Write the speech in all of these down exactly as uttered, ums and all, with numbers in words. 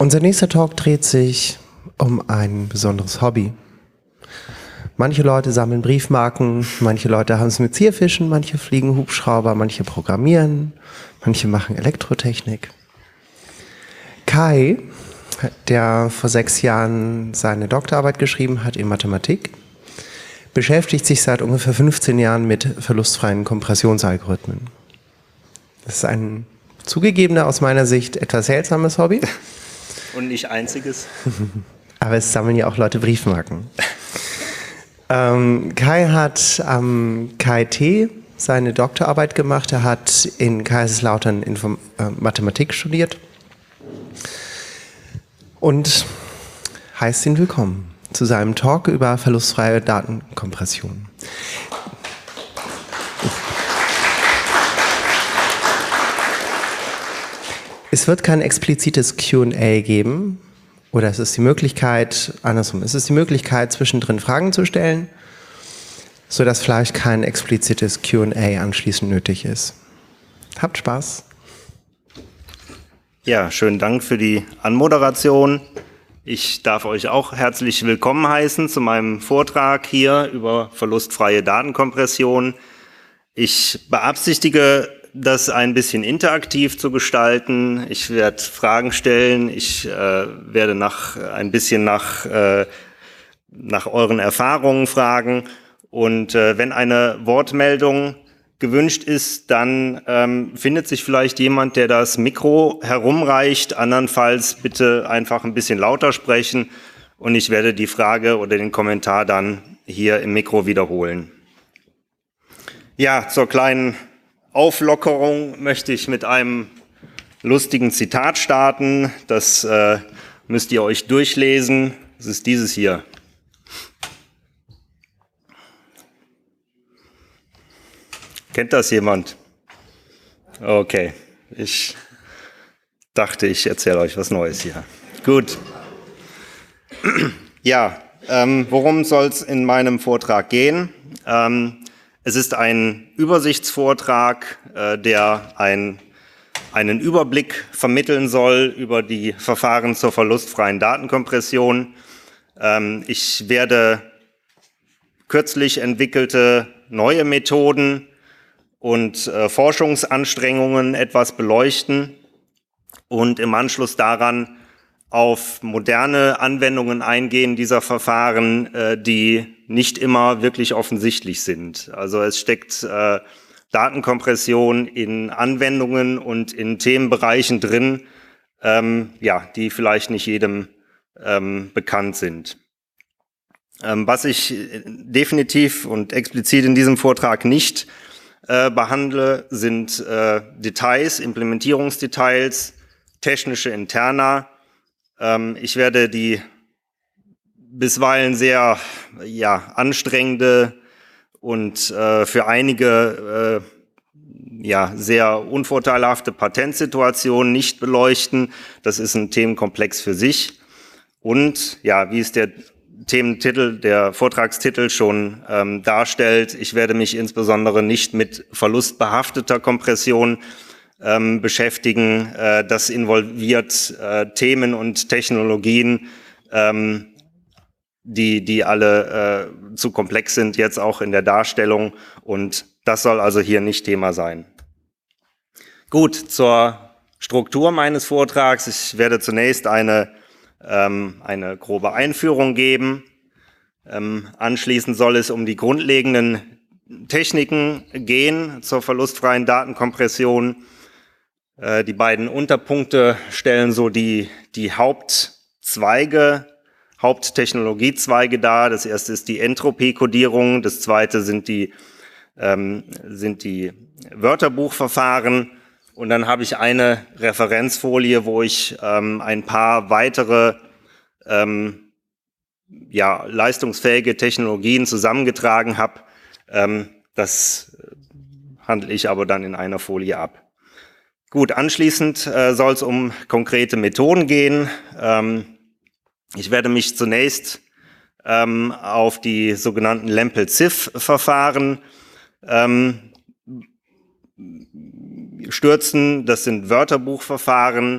Unser nächster Talk dreht sich um ein besonderes Hobby. Manche Leute sammeln Briefmarken, manche Leute haben es mit Zierfischen, manche fliegen Hubschrauber, manche programmieren, manche machen Elektrotechnik. Kai, der vor sechs Jahren seine Doktorarbeit geschrieben hat in Mathematik, beschäftigt sich seit ungefähr fünfzehn Jahren mit verlustfreien Kompressionsalgorithmen. Das ist ein zugegebener, aus meiner Sicht etwas seltsames Hobby. Und nicht einziges. Aber es sammeln ja auch Leute Briefmarken. ähm, Kai hat am K I T seine Doktorarbeit gemacht. Er hat in Kaiserslautern Inform- äh, Mathematik studiert. Und heißt ihn willkommen zu seinem Talk über verlustfreie Datenkompression. Es wird kein explizites Q und A geben, oder es ist die Möglichkeit, andersrum, es ist die Möglichkeit, zwischendrin Fragen zu stellen, sodass vielleicht kein explizites Q und A anschließend nötig ist. Habt Spaß. Ja, schönen Dank für die Anmoderation. Ich darf euch auch herzlich willkommen heißen zu meinem Vortrag hier über verlustfreie Datenkompression. Ich beabsichtige, das ein bisschen interaktiv zu gestalten. Ich werde Fragen stellen, ich äh, werde nach, ein bisschen nach, äh, nach euren Erfahrungen fragen. Und äh, wenn eine Wortmeldung gewünscht ist, dann ähm, findet sich vielleicht jemand, der das Mikro herumreicht. Andernfalls bitte einfach ein bisschen lauter sprechen und ich werde die Frage oder den Kommentar dann hier im Mikro wiederholen. Ja, zur kleinen Auflockerung möchte ich mit einem lustigen Zitat starten. Das äh, müsst ihr euch durchlesen. Das ist dieses hier. Kennt das jemand? Okay, ich dachte, ich erzähle euch was Neues hier. Gut. Ja, ähm, worum soll es in meinem Vortrag gehen? Ähm, es ist ein Übersichtsvortrag, äh, der ein, einen Überblick vermitteln soll über die Verfahren zur verlustfreien Datenkompression. Ähm, ich werde kürzlich entwickelte neue Methoden und äh, Forschungsanstrengungen etwas beleuchten und im Anschluss daran auf moderne Anwendungen eingehen dieser Verfahren, äh, die nicht immer wirklich offensichtlich sind. Also es steckt äh, Datenkompression in Anwendungen und in Themenbereichen drin, ähm, ja, die vielleicht nicht jedem ähm, bekannt sind. Ähm, was ich definitiv und explizit in diesem Vortrag nicht Äh, behandle, sind äh, Details, Implementierungsdetails, technische Interna. Ähm, ich werde die bisweilen sehr ja, anstrengende und äh, für einige äh, ja, sehr unvorteilhafte Patentsituation nicht beleuchten. Das ist ein Themenkomplex für sich. Und ja, wie es der Thementitel, der Vortragstitel schon ähm, darstellt, ich werde mich insbesondere nicht mit verlustbehafteter Kompression ähm, beschäftigen. Äh, das involviert äh, Themen und Technologien, ähm, die, die alle äh, zu komplex sind, jetzt auch in der Darstellung. Und das soll also hier nicht Thema sein. Gut, zur Struktur meines Vortrags. Ich werde zunächst eine eine grobe Einführung geben. Ähm, anschließend soll es um die grundlegenden Techniken gehen zur verlustfreien Datenkompression. Äh, die beiden Unterpunkte stellen so die, die Hauptzweige, Haupttechnologiezweige dar. Das erste ist die Entropie-Kodierung, das zweite sind die, ähm, sind die Wörterbuchverfahren. Und dann habe ich eine Referenzfolie, wo ich ähm, ein paar weitere ähm, ja, leistungsfähige Technologien zusammengetragen habe. Ähm, das handle ich aber dann in einer Folie ab. Gut, anschließend äh, soll es um konkrete Methoden gehen. Ähm, ich werde mich zunächst ähm, auf die sogenannten Lempel-Ziff-Verfahren ähm, stürzen. Das sind Wörterbuchverfahren,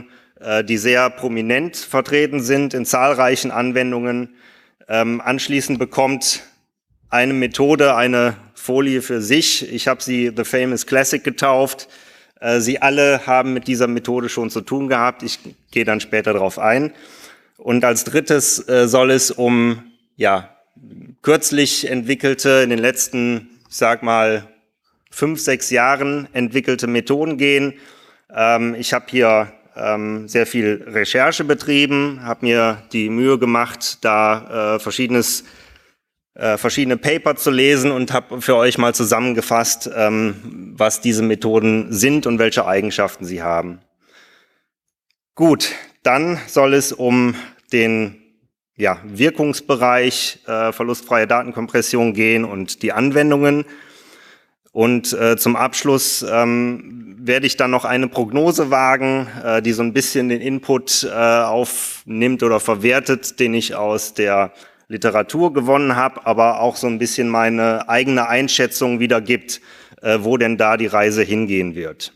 äh, die sehr prominent vertreten sind in zahlreichen Anwendungen. Ähm, anschließend bekommt eine Methode eine Folie für sich. Ich habe sie The Famous Classic getauft. Äh, sie alle haben mit dieser Methode schon zu tun gehabt. Ich gehe dann später darauf ein. Und als drittes äh, soll es um ja, kürzlich entwickelte, in den letzten, ich sag mal, fünf, sechs Jahren entwickelte Methoden gehen. Ähm, ich habe hier ähm, sehr viel Recherche betrieben, habe mir die Mühe gemacht, da äh, verschiedenes, äh, verschiedene Paper zu lesen und habe für euch mal zusammengefasst, ähm, was diese Methoden sind und welche Eigenschaften sie haben. Gut, dann soll es um den ja, Wirkungsbereich äh, verlustfreie Datenkompression gehen und die Anwendungen. Und äh, zum Abschluss ähm, werde ich dann noch eine Prognose wagen, äh, die so ein bisschen den Input äh, aufnimmt oder verwertet, den ich aus der Literatur gewonnen habe, aber auch so ein bisschen meine eigene Einschätzung wiedergibt, äh, wo denn da die Reise hingehen wird.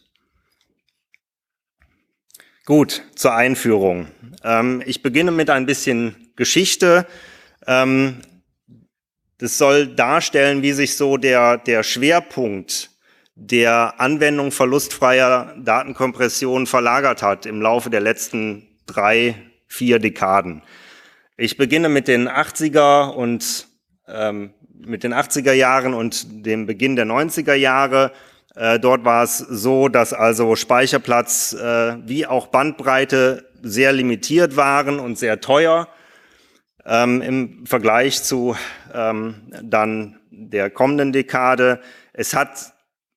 Gut, zur Einführung. Ähm, ich beginne mit ein bisschen Geschichte. Ähm, das soll darstellen, wie sich so der, der Schwerpunkt der Anwendung verlustfreier Datenkompression verlagert hat im Laufe der letzten drei, vier Dekaden. Ich beginne mit den achtziger und ähm, mit den achtziger Jahren und dem Beginn der neunziger Jahre. Äh, dort war es so, dass also Speicherplatz äh, wie auch Bandbreite sehr limitiert waren und sehr teuer ähm, im Vergleich zu ähm, dann der kommenden Dekade. Es hat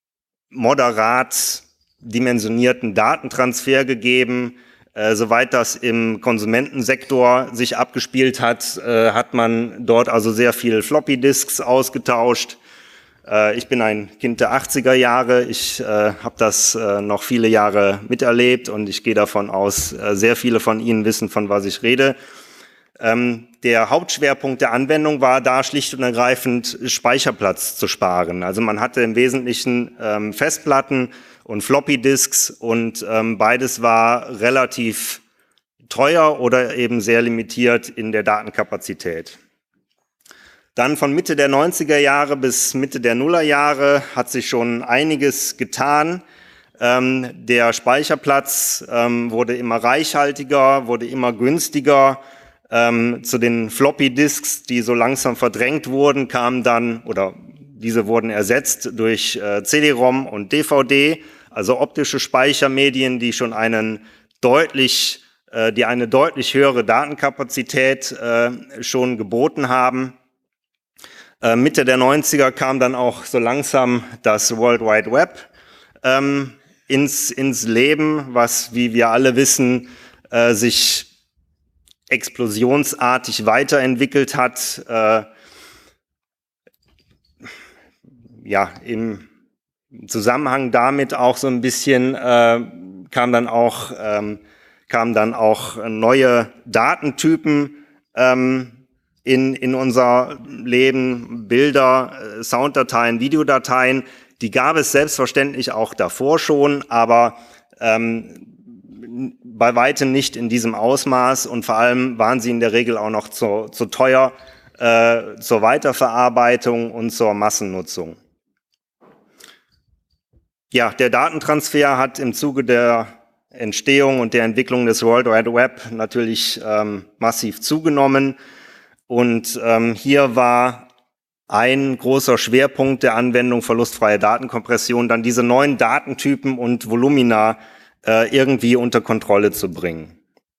moderat dimensionierten Datentransfer gegeben. Äh, soweit das im Konsumentensektor sich abgespielt hat, äh, hat man dort also sehr viel Floppy-Disks ausgetauscht. Äh, ich bin ein Kind der achtziger Jahre. Ich äh, habe das äh, noch viele Jahre miterlebt und ich gehe davon aus, äh, sehr viele von Ihnen wissen, von was ich rede. Ähm, der Hauptschwerpunkt der Anwendung war da schlicht und ergreifend Speicherplatz zu sparen. Also man hatte im Wesentlichen ähm, Festplatten und Floppy-Disks und ähm, beides war relativ teuer oder eben sehr limitiert in der Datenkapazität. Dann von Mitte der neunziger Jahre bis Mitte der Nullerjahre hat sich schon einiges getan. Ähm, der Speicherplatz ähm, wurde immer reichhaltiger, wurde immer günstiger. Ähm, zu den Floppy-Disks, die so langsam verdrängt wurden, kamen dann, oder diese wurden ersetzt durch äh, C D-ROM und D V D, also optische Speichermedien, die schon einen deutlich, äh, die eine deutlich höhere Datenkapazität äh, schon geboten haben. Äh, Mitte der neunziger kam dann auch so langsam das World Wide Web ähm, ins, ins Leben, was, wie wir alle wissen, äh, sich explosionsartig weiterentwickelt hat. Äh, ja, im Zusammenhang damit auch so ein bisschen äh, kam dann auch ähm, kamen dann auch neue Datentypen ähm, in in unser Leben, Bilder, äh, Sounddateien, Videodateien. Die gab es selbstverständlich auch davor schon, aber ähm, bei weitem nicht in diesem Ausmaß und vor allem waren sie in der Regel auch noch zu, zu teuer äh, zur Weiterverarbeitung und zur Massennutzung. Ja, der Datentransfer hat im Zuge der Entstehung und der Entwicklung des World Wide Web natürlich ähm, massiv zugenommen und ähm, hier war ein großer Schwerpunkt der Anwendung verlustfreie Datenkompression, dann diese neuen Datentypen und Volumina irgendwie unter Kontrolle zu bringen.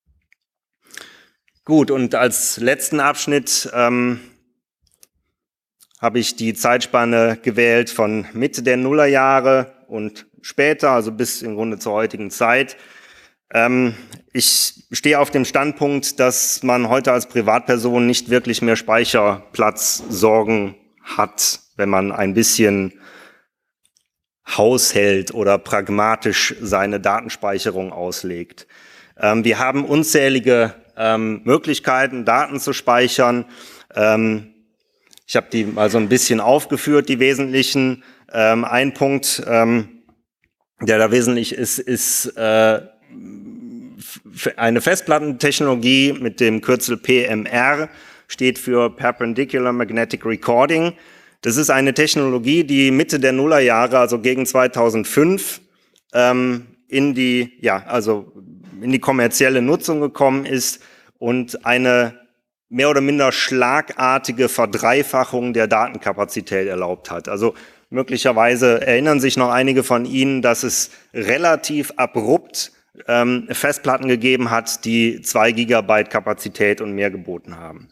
Gut, und als letzten Abschnitt ähm, habe ich die Zeitspanne gewählt von Mitte der Nullerjahre und später, also bis im Grunde zur heutigen Zeit. Ähm, ich stehe auf dem Standpunkt, dass man heute als Privatperson nicht wirklich mehr Speicherplatzsorgen hat, wenn man ein bisschen haushält oder pragmatisch seine Datenspeicherung auslegt. Ähm, wir haben unzählige ähm, Möglichkeiten, Daten zu speichern. Ähm, ich habe die mal so ein bisschen aufgeführt, die wesentlichen. Ähm, ein Punkt, ähm, der da wesentlich ist, ist äh, eine Festplattentechnologie mit dem Kürzel P M R, steht für Perpendicular Magnetic Recording. Das ist eine Technologie, die Mitte der Nullerjahre, also gegen zweitausendfünf, ähm, in die, ja, also in die kommerzielle Nutzung gekommen ist und eine mehr oder minder schlagartige Verdreifachung der Datenkapazität erlaubt hat. Also möglicherweise erinnern sich noch einige von Ihnen, dass es relativ abrupt ähm, Festplatten gegeben hat, die zwei Gigabyte Kapazität und mehr geboten haben.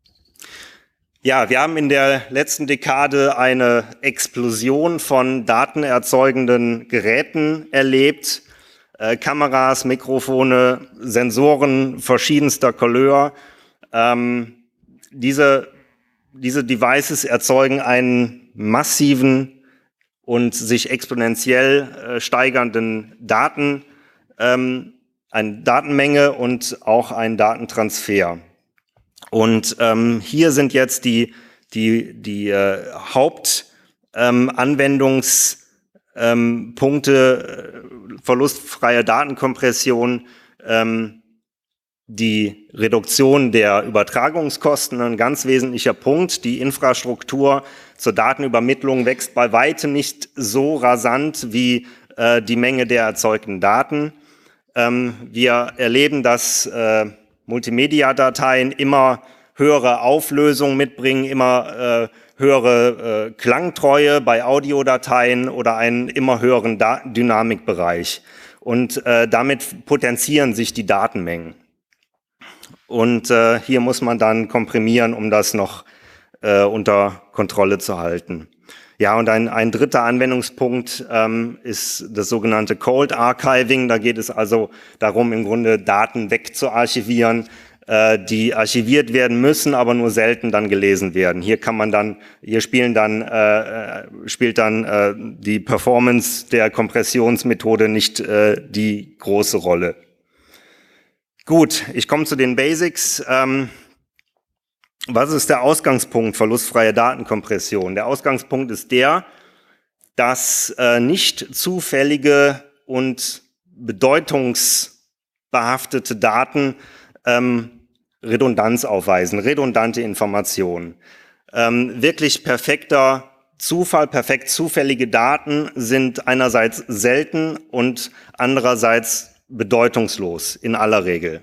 Ja, wir haben in der letzten Dekade eine Explosion von datenerzeugenden Geräten erlebt. Äh, Kameras, Mikrofone, Sensoren verschiedenster Couleur. Ähm, diese, diese Devices erzeugen einen massiven und sich exponentiell äh, steigernden Daten, ähm, eine Datenmenge und auch einen Datentransfer. Und ähm, hier sind jetzt die, die, die äh, Hauptanwendungspunkte, ähm, äh, verlustfreie Datenkompression, ähm, die Reduktion der Übertragungskosten, ein ganz wesentlicher Punkt. Die Infrastruktur zur Datenübermittlung wächst bei weitem nicht so rasant wie äh, die Menge der erzeugten Daten. Ähm, wir erleben, dass äh, Multimedia-Dateien immer höhere Auflösung mitbringen, immer äh, höhere äh, Klangtreue bei Audiodateien oder einen immer höheren da Dynamikbereich. Und äh, damit potenzieren sich die Datenmengen. Und äh, hier muss man dann komprimieren, um das noch äh, unter Kontrolle zu halten. Ja, und ein, ein dritter Anwendungspunkt ähm, ist das sogenannte Cold Archiving. Da geht es also darum, im Grunde Daten wegzuarchivieren, äh, die archiviert werden müssen, aber nur selten dann gelesen werden. Hier kann man dann, hier spielen dann, äh, spielt dann äh, die Performance der Kompressionsmethode nicht äh, die große Rolle. Gut, ich komme zu den Basics. Ähm, was ist der Ausgangspunkt verlustfreie Datenkompression? Der Ausgangspunkt ist der, dass äh, nicht zufällige und bedeutungsbehaftete Daten ähm, Redundanz aufweisen, redundante Informationen. Ähm, wirklich perfekter Zufall, perfekt zufällige Daten sind einerseits selten und andererseits bedeutungslos in aller Regel.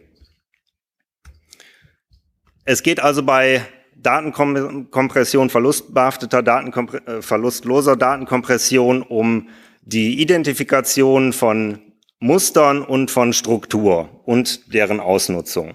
Es geht also bei Datenkompression, verlustbehafteter Datenkompre äh, verlustloser Datenkompression um die Identifikation von Mustern und von Struktur und deren Ausnutzung.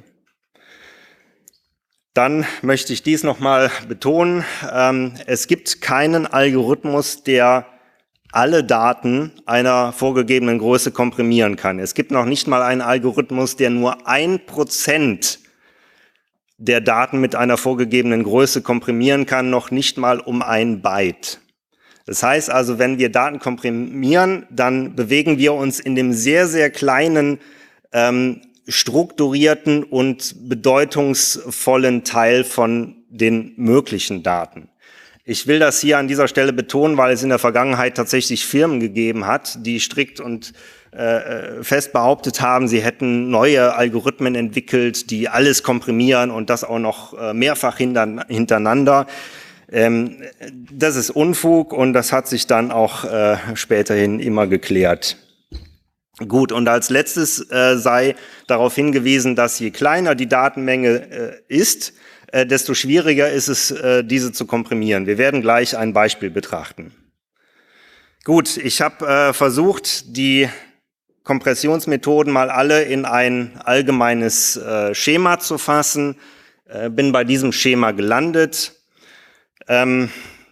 Dann möchte ich dies nochmal betonen. Ähm, es gibt keinen Algorithmus, der alle Daten einer vorgegebenen Größe komprimieren kann. Es gibt noch nicht mal einen Algorithmus, der nur ein Prozent der Daten mit einer vorgegebenen Größe komprimieren kann, noch nicht mal um ein Byte. Das heißt also, wenn wir Daten komprimieren, dann bewegen wir uns in dem sehr, sehr kleinen, ähm, strukturierten und bedeutungsvollen Teil von den möglichen Daten. Ich will das hier an dieser Stelle betonen, weil es in der Vergangenheit tatsächlich Firmen gegeben hat, die strikt und äh, fest behauptet haben, sie hätten neue Algorithmen entwickelt, die alles komprimieren und das auch noch äh, mehrfach hintereinander. Ähm, das ist Unfug und das hat sich dann auch äh, späterhin immer geklärt. Gut, und als letztes äh, sei darauf hingewiesen, dass je kleiner die Datenmenge äh, ist, äh, desto schwieriger ist es, äh, diese zu komprimieren. Wir werden gleich ein Beispiel betrachten. Gut, ich habe äh, versucht, die Kompressionsmethoden mal alle in ein allgemeines äh, Schema zu fassen. Äh, bin bei diesem Schema gelandet. Ähm,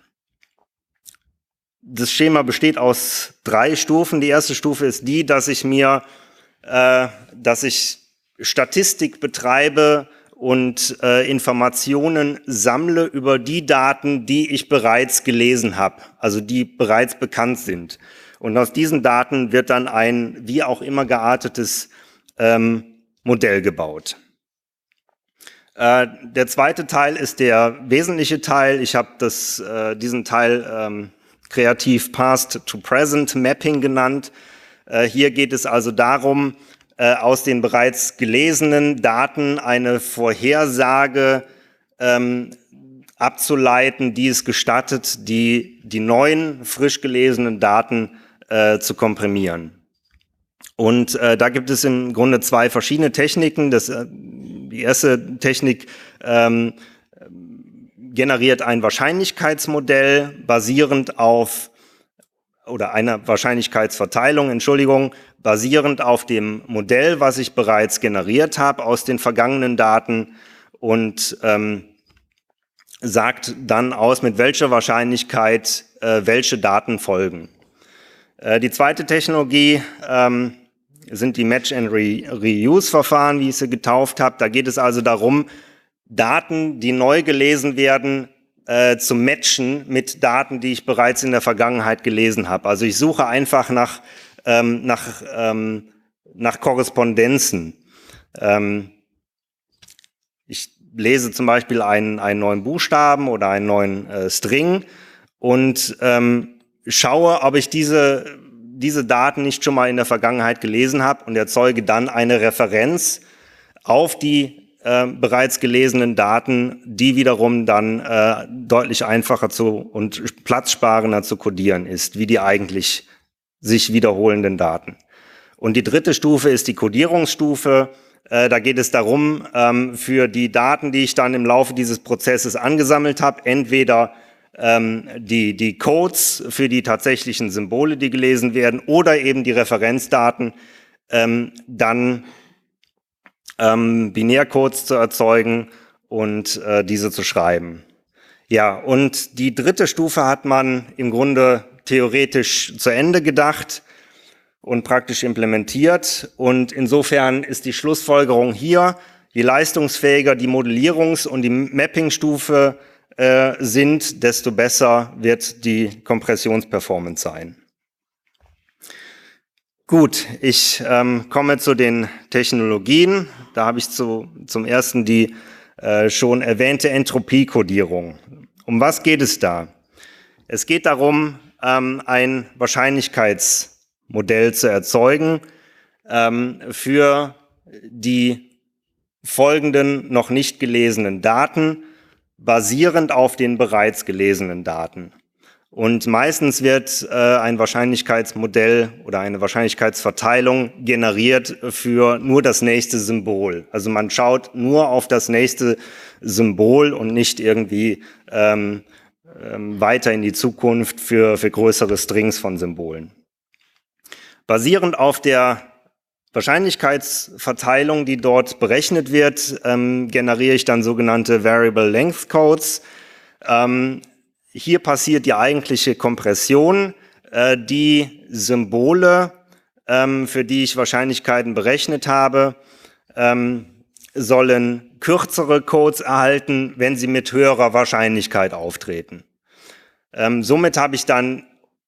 Das Schema besteht aus drei Stufen. Die erste Stufe ist die, dass ich mir, äh, dass ich Statistik betreibe und äh, Informationen sammle über die Daten, die ich bereits gelesen habe, also die bereits bekannt sind. Und aus diesen Daten wird dann ein wie auch immer geartetes ähm, Modell gebaut. Äh, der zweite Teil ist der wesentliche Teil. Ich habe das äh, diesen Teil ähm, kreativ Past to Present Mapping genannt. Äh, hier geht es also darum, äh, aus den bereits gelesenen Daten eine Vorhersage ähm, abzuleiten, die es gestattet, die, die neuen, frisch gelesenen Daten äh, zu komprimieren. Und äh, da gibt es im Grunde zwei verschiedene Techniken. Das, äh, die erste Technik ähm, generiert ein Wahrscheinlichkeitsmodell basierend auf, oder eine Wahrscheinlichkeitsverteilung, Entschuldigung, basierend auf dem Modell, was ich bereits generiert habe aus den vergangenen Daten und ähm, sagt dann aus, mit welcher Wahrscheinlichkeit äh, welche Daten folgen. Äh, die zweite Technologie ähm, sind die Match-and-Reuse-Verfahren, wie ich sie getauft habe. Da geht es also darum, Daten, die neu gelesen werden, äh, zu matchen mit Daten, die ich bereits in der Vergangenheit gelesen habe. Also ich suche einfach nach, ähm, nach, ähm, nach Korrespondenzen. Ähm, ich lese zum Beispiel einen, einen neuen Buchstaben oder einen neuen äh, String und ähm, schaue, ob ich diese, diese Daten nicht schon mal in der Vergangenheit gelesen habe und erzeuge dann eine Referenz auf die äh, bereits gelesenen Daten, die wiederum dann äh, deutlich einfacher zu und platzsparender zu codieren ist, wie die eigentlich sich wiederholenden Daten. Und die dritte Stufe ist die Codierungsstufe. Äh, da geht es darum, ähm, für die Daten, die ich dann im Laufe dieses Prozesses angesammelt habe, entweder ähm, die, die Codes für die tatsächlichen Symbole, die gelesen werden, oder eben die Referenzdaten, ähm, dann ähm, Binärcodes zu erzeugen und äh, diese zu schreiben. Ja, und die dritte Stufe hat man im Grunde theoretisch zu Ende gedacht und praktisch implementiert. Und insofern ist die Schlussfolgerung hier, je leistungsfähiger die Modellierungs- und die Mapping-Stufe äh, sind, desto besser wird die Kompressionsperformance sein. Gut, ich ähm, komme zu den Technologien. Da habe ich zu, zum ersten die äh, schon erwähnte Entropie-Kodierung. Um was geht es da? Es geht darum, ähm, ein Wahrscheinlichkeitsmodell zu erzeugen ähm, für die folgenden noch nicht gelesenen Daten, basierend auf den bereits gelesenen Daten. Und meistens wird äh, ein Wahrscheinlichkeitsmodell oder eine Wahrscheinlichkeitsverteilung generiert für nur das nächste Symbol. Also man schaut nur auf das nächste Symbol und nicht irgendwie ähm, ähm, weiter in die Zukunft für, für größere Strings von Symbolen. Basierend auf der Wahrscheinlichkeitsverteilung, die dort berechnet wird, ähm, generiere ich dann sogenannte Variable Length Codes. Ähm, Hier passiert die eigentliche Kompression. Äh, die Symbole, ähm, für die ich Wahrscheinlichkeiten berechnet habe, ähm, sollen kürzere Codes erhalten, wenn sie mit höherer Wahrscheinlichkeit auftreten. Ähm, somit habe ich dann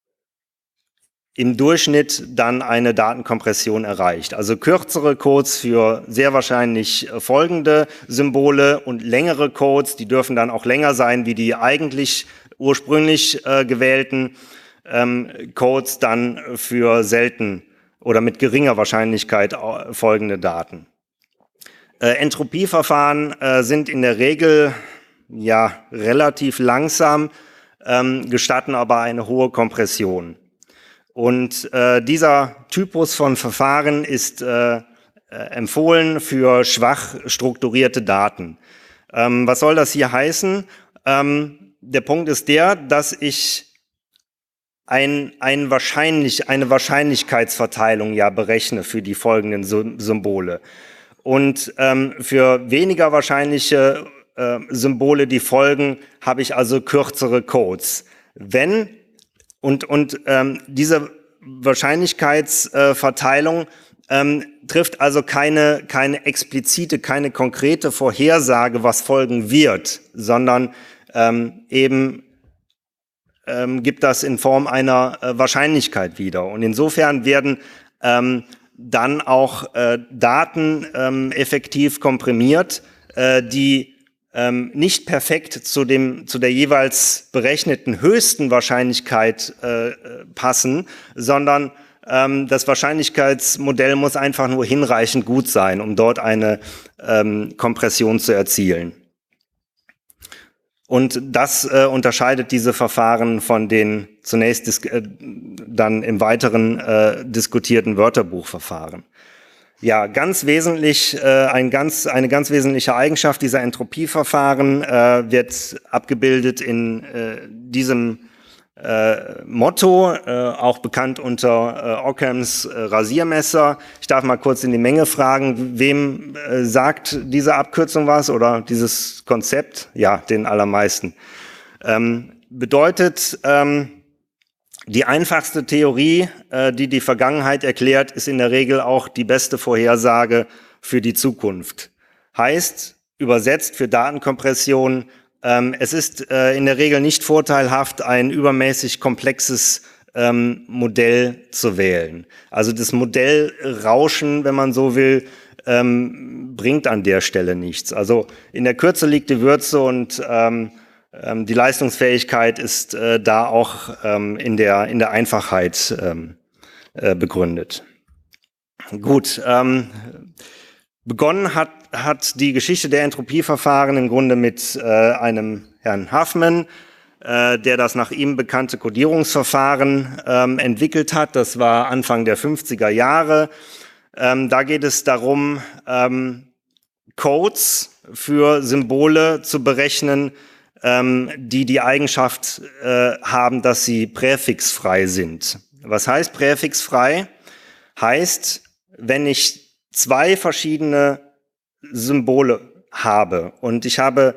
im Durchschnitt dann eine Datenkompression erreicht. Also kürzere Codes für sehr wahrscheinlich folgende Symbole und längere Codes, die dürfen dann auch länger sein wie die eigentlich ursprünglich äh, gewählten ähm, Codes dann für selten oder mit geringer Wahrscheinlichkeit folgende Daten. Äh, Entropieverfahren äh, sind in der Regel ja relativ langsam, ähm, gestatten aber eine hohe Kompression. Und äh, dieser Typus von Verfahren ist äh, äh, empfohlen für schwach strukturierte Daten. Ähm, was soll das hier heißen? Ähm, der Punkt ist der, dass ich ein, ein wahrscheinlich, eine Wahrscheinlichkeitsverteilung ja berechne für die folgenden Symbole. Und ähm, für weniger wahrscheinliche äh, Symbole, die folgen, habe ich also kürzere Codes. Wenn Und, und ähm, diese Wahrscheinlichkeitsverteilung ähm, trifft also keine, keine explizite, keine konkrete Vorhersage, was folgen wird, sondern ähm, eben ähm, gibt das in Form einer äh, Wahrscheinlichkeit wieder. Und insofern werden ähm, dann auch äh, Daten ähm, effektiv komprimiert, äh, die Ähm, nicht perfekt zu dem zu der jeweils berechneten höchsten Wahrscheinlichkeit äh, passen, sondern Ähm, das Wahrscheinlichkeitsmodell muss einfach nur hinreichend gut sein, um dort eine ähm, Kompression zu erzielen. Und das äh, unterscheidet diese Verfahren von den zunächst dis äh, dann im Weiteren äh, diskutierten Wörterbuchverfahren. Ja, ganz wesentlich, äh, ein ganz, eine ganz wesentliche Eigenschaft dieser Entropieverfahren äh, wird abgebildet in äh, diesem äh, Motto, äh, auch bekannt unter äh, Ockhams äh, Rasiermesser. Ich darf mal kurz in die Menge fragen, wem äh, sagt diese Abkürzung was oder dieses Konzept? Ja, den allermeisten. Ähm, bedeutet, ähm, die einfachste Theorie, äh, die die Vergangenheit erklärt, ist in der Regel auch die beste Vorhersage für die Zukunft. Heißt, übersetzt für Datenkompression, ähm, es ist äh, in der Regel nicht vorteilhaft, ein übermäßig komplexes ähm, Modell zu wählen. Also das Modellrauschen, wenn man so will, ähm, bringt an der Stelle nichts. Also in der Kürze liegt die Würze und ähm, die Leistungsfähigkeit ist äh, da auch ähm, in der, in der Einfachheit ähm, äh, begründet. Gut, ähm, begonnen hat, hat die Geschichte der Entropieverfahren im Grunde mit äh, einem Herrn Huffman, äh, der das nach ihm bekannte Codierungsverfahren ähm, entwickelt hat. Das war Anfang der fünfziger Jahre. Ähm, da geht es darum, ähm, Codes für Symbole zu berechnen, die die Eigenschaft äh, haben, dass sie präfixfrei sind. Was heißt präfixfrei? Heißt, wenn ich zwei verschiedene Symbole habe und ich habe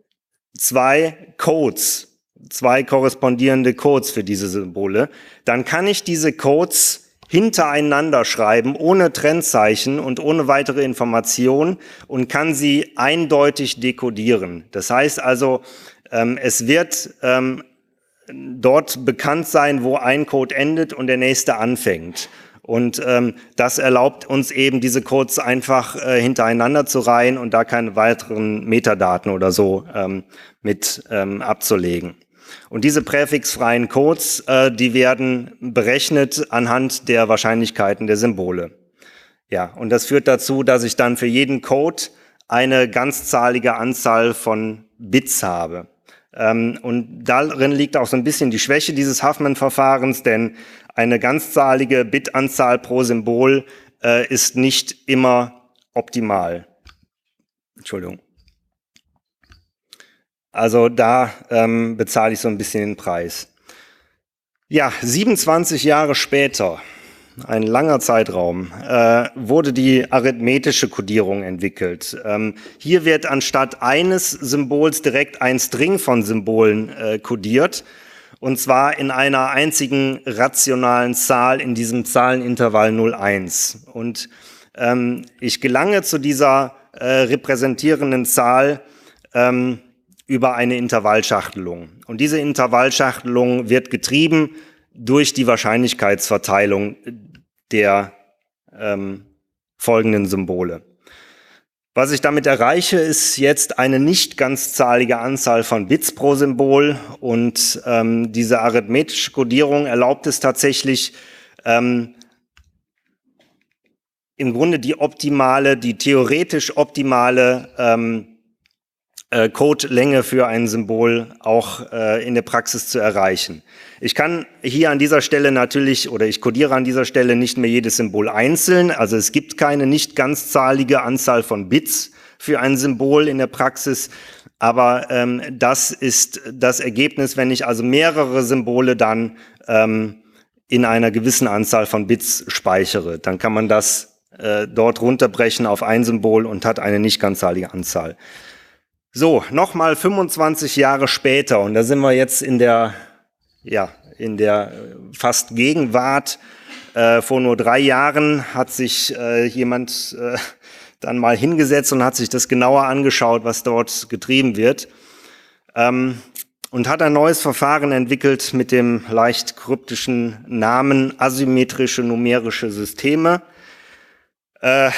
zwei Codes, zwei korrespondierende Codes für diese Symbole, dann kann ich diese Codes hintereinander schreiben, ohne Trennzeichen und ohne weitere Information und kann sie eindeutig dekodieren. Das heißt also, ähm, es wird ähm, dort bekannt sein, wo ein Code endet und der nächste anfängt. Und ähm, das erlaubt uns eben, diese Codes einfach äh, hintereinander zu reihen und da keine weiteren Metadaten oder so ähm, mit ähm, abzulegen. Und diese präfixfreien Codes, äh, die werden berechnet anhand der Wahrscheinlichkeiten der Symbole. Ja, und das führt dazu, dass ich dann für jeden Code eine ganzzahlige Anzahl von Bits habe. Ähm, und darin liegt auch so ein bisschen die Schwäche dieses Huffman-Verfahrens, denn eine ganzzahlige Bitanzahl pro Symbol äh, ist nicht immer optimal. Entschuldigung. Also da ähm, bezahle ich so ein bisschen den Preis. Ja, siebenundzwanzig Jahre später, ein langer Zeitraum, äh, wurde die arithmetische Codierung entwickelt. Ähm, hier wird anstatt eines Symbols direkt ein String von Symbolen äh, codiert, und zwar in einer einzigen rationalen Zahl in diesem Zahlenintervall null eins. Und ähm, ich gelange zu dieser äh, repräsentierenden Zahl ähm, über eine Intervallschachtelung. Und diese Intervallschachtelung wird getrieben durch die Wahrscheinlichkeitsverteilung der ähm, folgenden Symbole. Was ich damit erreiche, ist jetzt eine nicht ganzzahlige Anzahl von Bits pro Symbol, und ähm, diese arithmetische Codierung erlaubt es tatsächlich, ähm, im Grunde die optimale, die theoretisch optimale ähm, Codelänge für ein Symbol auch äh, in der Praxis zu erreichen. Ich kann hier an dieser Stelle natürlich, oder ich codiere an dieser Stelle nicht mehr jedes Symbol einzeln, also es gibt keine nicht ganzzahlige Anzahl von Bits für ein Symbol in der Praxis, aber ähm, das ist das Ergebnis, wenn ich also mehrere Symbole dann ähm, in einer gewissen Anzahl von Bits speichere. Dann kann man das äh, dort runterbrechen auf ein Symbol und hat eine nicht ganzzahlige Anzahl. So, nochmal fünfundzwanzig Jahre später, und da sind wir jetzt in der, ja, in der fast Gegenwart. Äh, vor nur drei Jahren hat sich äh, jemand äh, dann mal hingesetzt und hat sich das genauer angeschaut, was dort getrieben wird, ähm, und hat ein neues Verfahren entwickelt mit dem leicht kryptischen Namen asymmetrische numerische Systeme. Äh,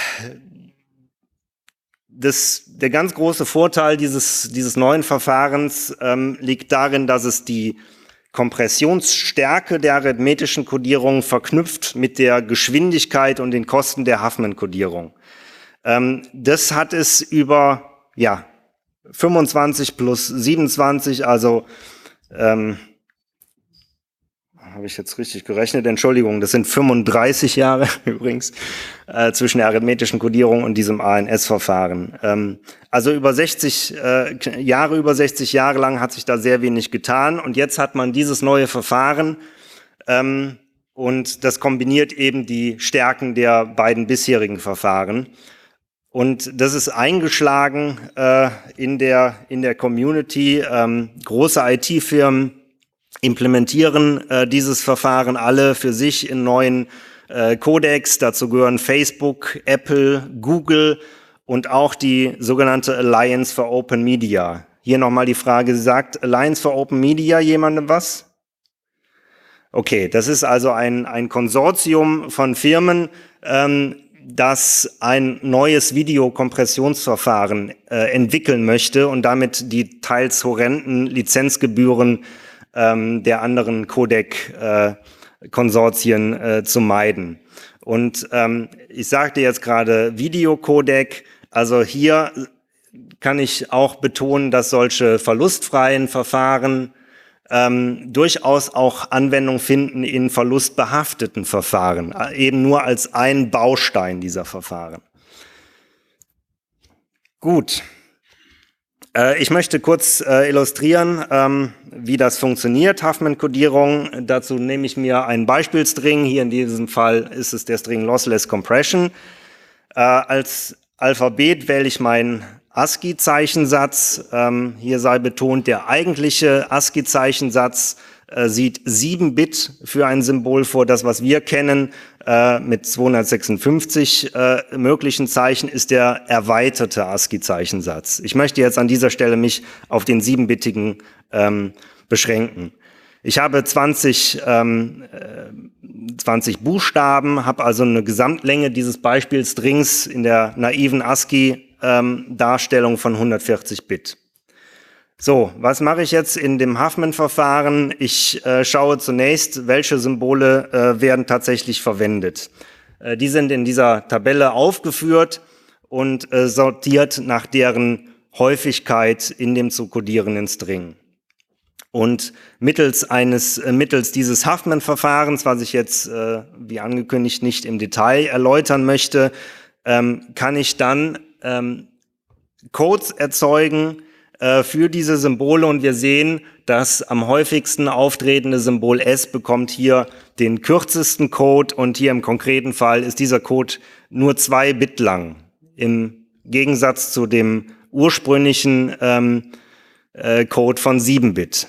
Das, der ganz große Vorteil dieses, dieses neuen Verfahrens ähm, liegt darin, dass es die Kompressionsstärke der arithmetischen Kodierung verknüpft mit der Geschwindigkeit und den Kosten der Huffman-Kodierung. Ähm, das hat es über ja, fünfundzwanzig plus siebenundzwanzig, also ähm, habe ich jetzt richtig gerechnet, Entschuldigung, das sind fünfunddreißig Jahre übrigens äh, zwischen der arithmetischen Kodierung und diesem A N S-Verfahren. Ähm, also über sechzig äh, Jahre, über sechzig Jahre lang hat sich da sehr wenig getan und jetzt hat man dieses neue Verfahren ähm, und das kombiniert eben die Stärken der beiden bisherigen Verfahren. Und das ist eingeschlagen äh, in der, in der Community. Ähm, große I T-Firmen implementieren äh, dieses Verfahren alle für sich in neuen äh, Codecs. Dazu gehören Facebook, Apple, Google und auch die sogenannte Alliance for Open Media. Hier nochmal die Frage, sagt Alliance for Open Media jemandem was? Okay, das ist also ein, ein Konsortium von Firmen, ähm, das ein neues Videokompressionsverfahren äh, entwickeln möchte und damit die teils horrenden Lizenzgebühren ähm, der anderen Codec-Konsortien äh, äh, zu meiden. Und ähm, ich sagte jetzt gerade Videocodec, also hier kann ich auch betonen, dass solche verlustfreien Verfahren ähm, durchaus auch Anwendung finden in verlustbehafteten Verfahren, eben nur als ein Baustein dieser Verfahren. Gut. Ich möchte kurz äh, illustrieren, ähm, wie das funktioniert, Huffman-Kodierung. Dazu nehme ich mir einen Beispielstring. Hier in diesem Fall ist es der String Lossless Compression. Äh, als Alphabet wähle ich meinen ASCII-Zeichensatz. Ähm, hier sei betont, der eigentliche ASCII-Zeichensatz äh, sieht sieben Bit für ein Symbol vor. Das, was wir kennen, äh, mit zweihundertsechsundfünfzig äh, möglichen Zeichen, ist der erweiterte ASCII-Zeichensatz. Ich möchte jetzt an dieser Stelle mich auf den siebenbittigen ähm, beschränken. Ich habe zwanzig, ähm, zwanzig Buchstaben, habe also eine Gesamtlänge dieses Beispielstrings in der naiven ASCII-Darstellung von hundertvierzig Bit. So, was mache ich jetzt in dem Huffman-Verfahren? Ich äh, schaue zunächst, welche Symbole äh, werden tatsächlich verwendet. Äh, die sind in dieser Tabelle aufgeführt und äh, sortiert nach deren Häufigkeit in dem zu kodierenden String. Und mittels eines, äh, mittels dieses Huffman-Verfahrens, was ich jetzt, äh, wie angekündigt, nicht im Detail erläutern möchte, ähm, kann ich dann ähm, Codes erzeugen äh, für diese Symbole und wir sehen, das am häufigsten auftretende Symbol S bekommt hier den kürzesten Code und hier im konkreten Fall ist dieser Code nur zwei Bit lang. Im Gegensatz zu dem ursprünglichen ähm, äh, Code von sieben Bit.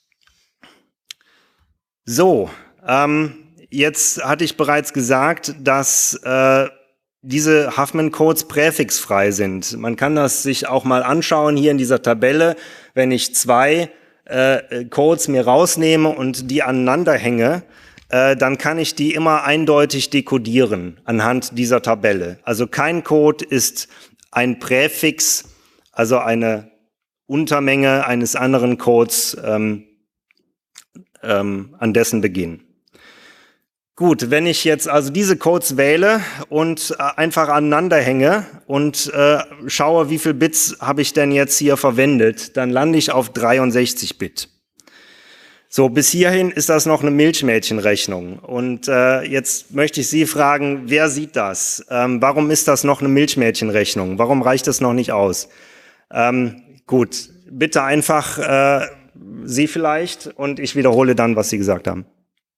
So, ähm, jetzt hatte ich bereits gesagt, dass äh, diese Huffman-Codes präfixfrei sind. Man kann das sich auch mal anschauen hier in dieser Tabelle. Wenn ich zwei äh, Codes mir rausnehme und die aneinander hänge, äh, dann kann ich die immer eindeutig dekodieren anhand dieser Tabelle. Also kein Code ist ein Präfix, also eine Untermenge eines anderen Codes ähm, ähm, an dessen Beginn. Gut, wenn ich jetzt also diese Codes wähle und äh, einfach aneinander hänge und äh, schaue, wie viel Bits habe ich denn jetzt hier verwendet, dann lande ich auf dreiundsechzig Bit. So, bis hierhin ist das noch eine Milchmädchenrechnung. Und äh, jetzt möchte ich Sie fragen, wer sieht das? Ähm, warum ist das noch eine Milchmädchenrechnung? Warum reicht das noch nicht aus? Ähm, gut, bitte einfach äh, Sie vielleicht und ich wiederhole dann, was Sie gesagt haben.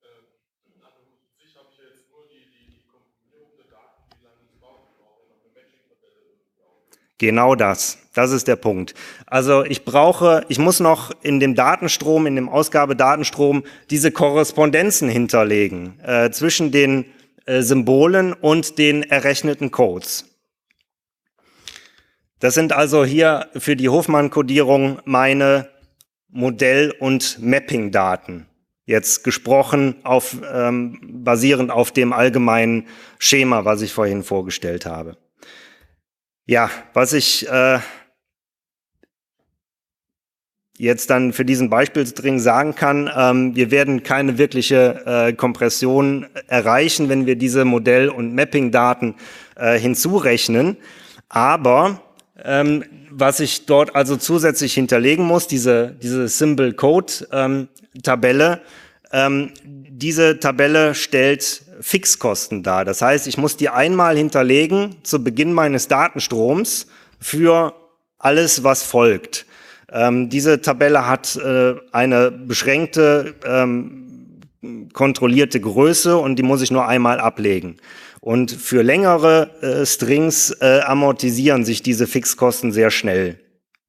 Genau das. Das ist der Punkt. Also ich brauche, ich muss noch in dem Datenstrom, in dem Ausgabedatenstrom diese Korrespondenzen hinterlegen äh, zwischen den äh, Symbolen und den errechneten Codes. Das sind also hier für die Hofmann-Kodierung meine Modell- und Mapping-Daten. Jetzt gesprochen auf, ähm, basierend auf dem allgemeinen Schema, was ich vorhin vorgestellt habe. Ja, was ich äh, jetzt dann für diesen Beispielstring sagen kann, ähm, wir werden keine wirkliche äh, Kompression erreichen, wenn wir diese Modell- und Mapping-Daten äh, hinzurechnen. Aber ähm, was ich dort also zusätzlich hinterlegen muss, diese, diese Symbol-Code-Tabelle, ähm, diese Tabelle stellt Fixkosten dar. Das heißt, ich muss die einmal hinterlegen zu Beginn meines Datenstroms für alles, was folgt. Ähm, diese Tabelle hat äh, eine beschränkte, ähm, kontrollierte Größe und die muss ich nur einmal ablegen. Und für längere äh, Strings äh, amortisieren sich diese Fixkosten sehr schnell.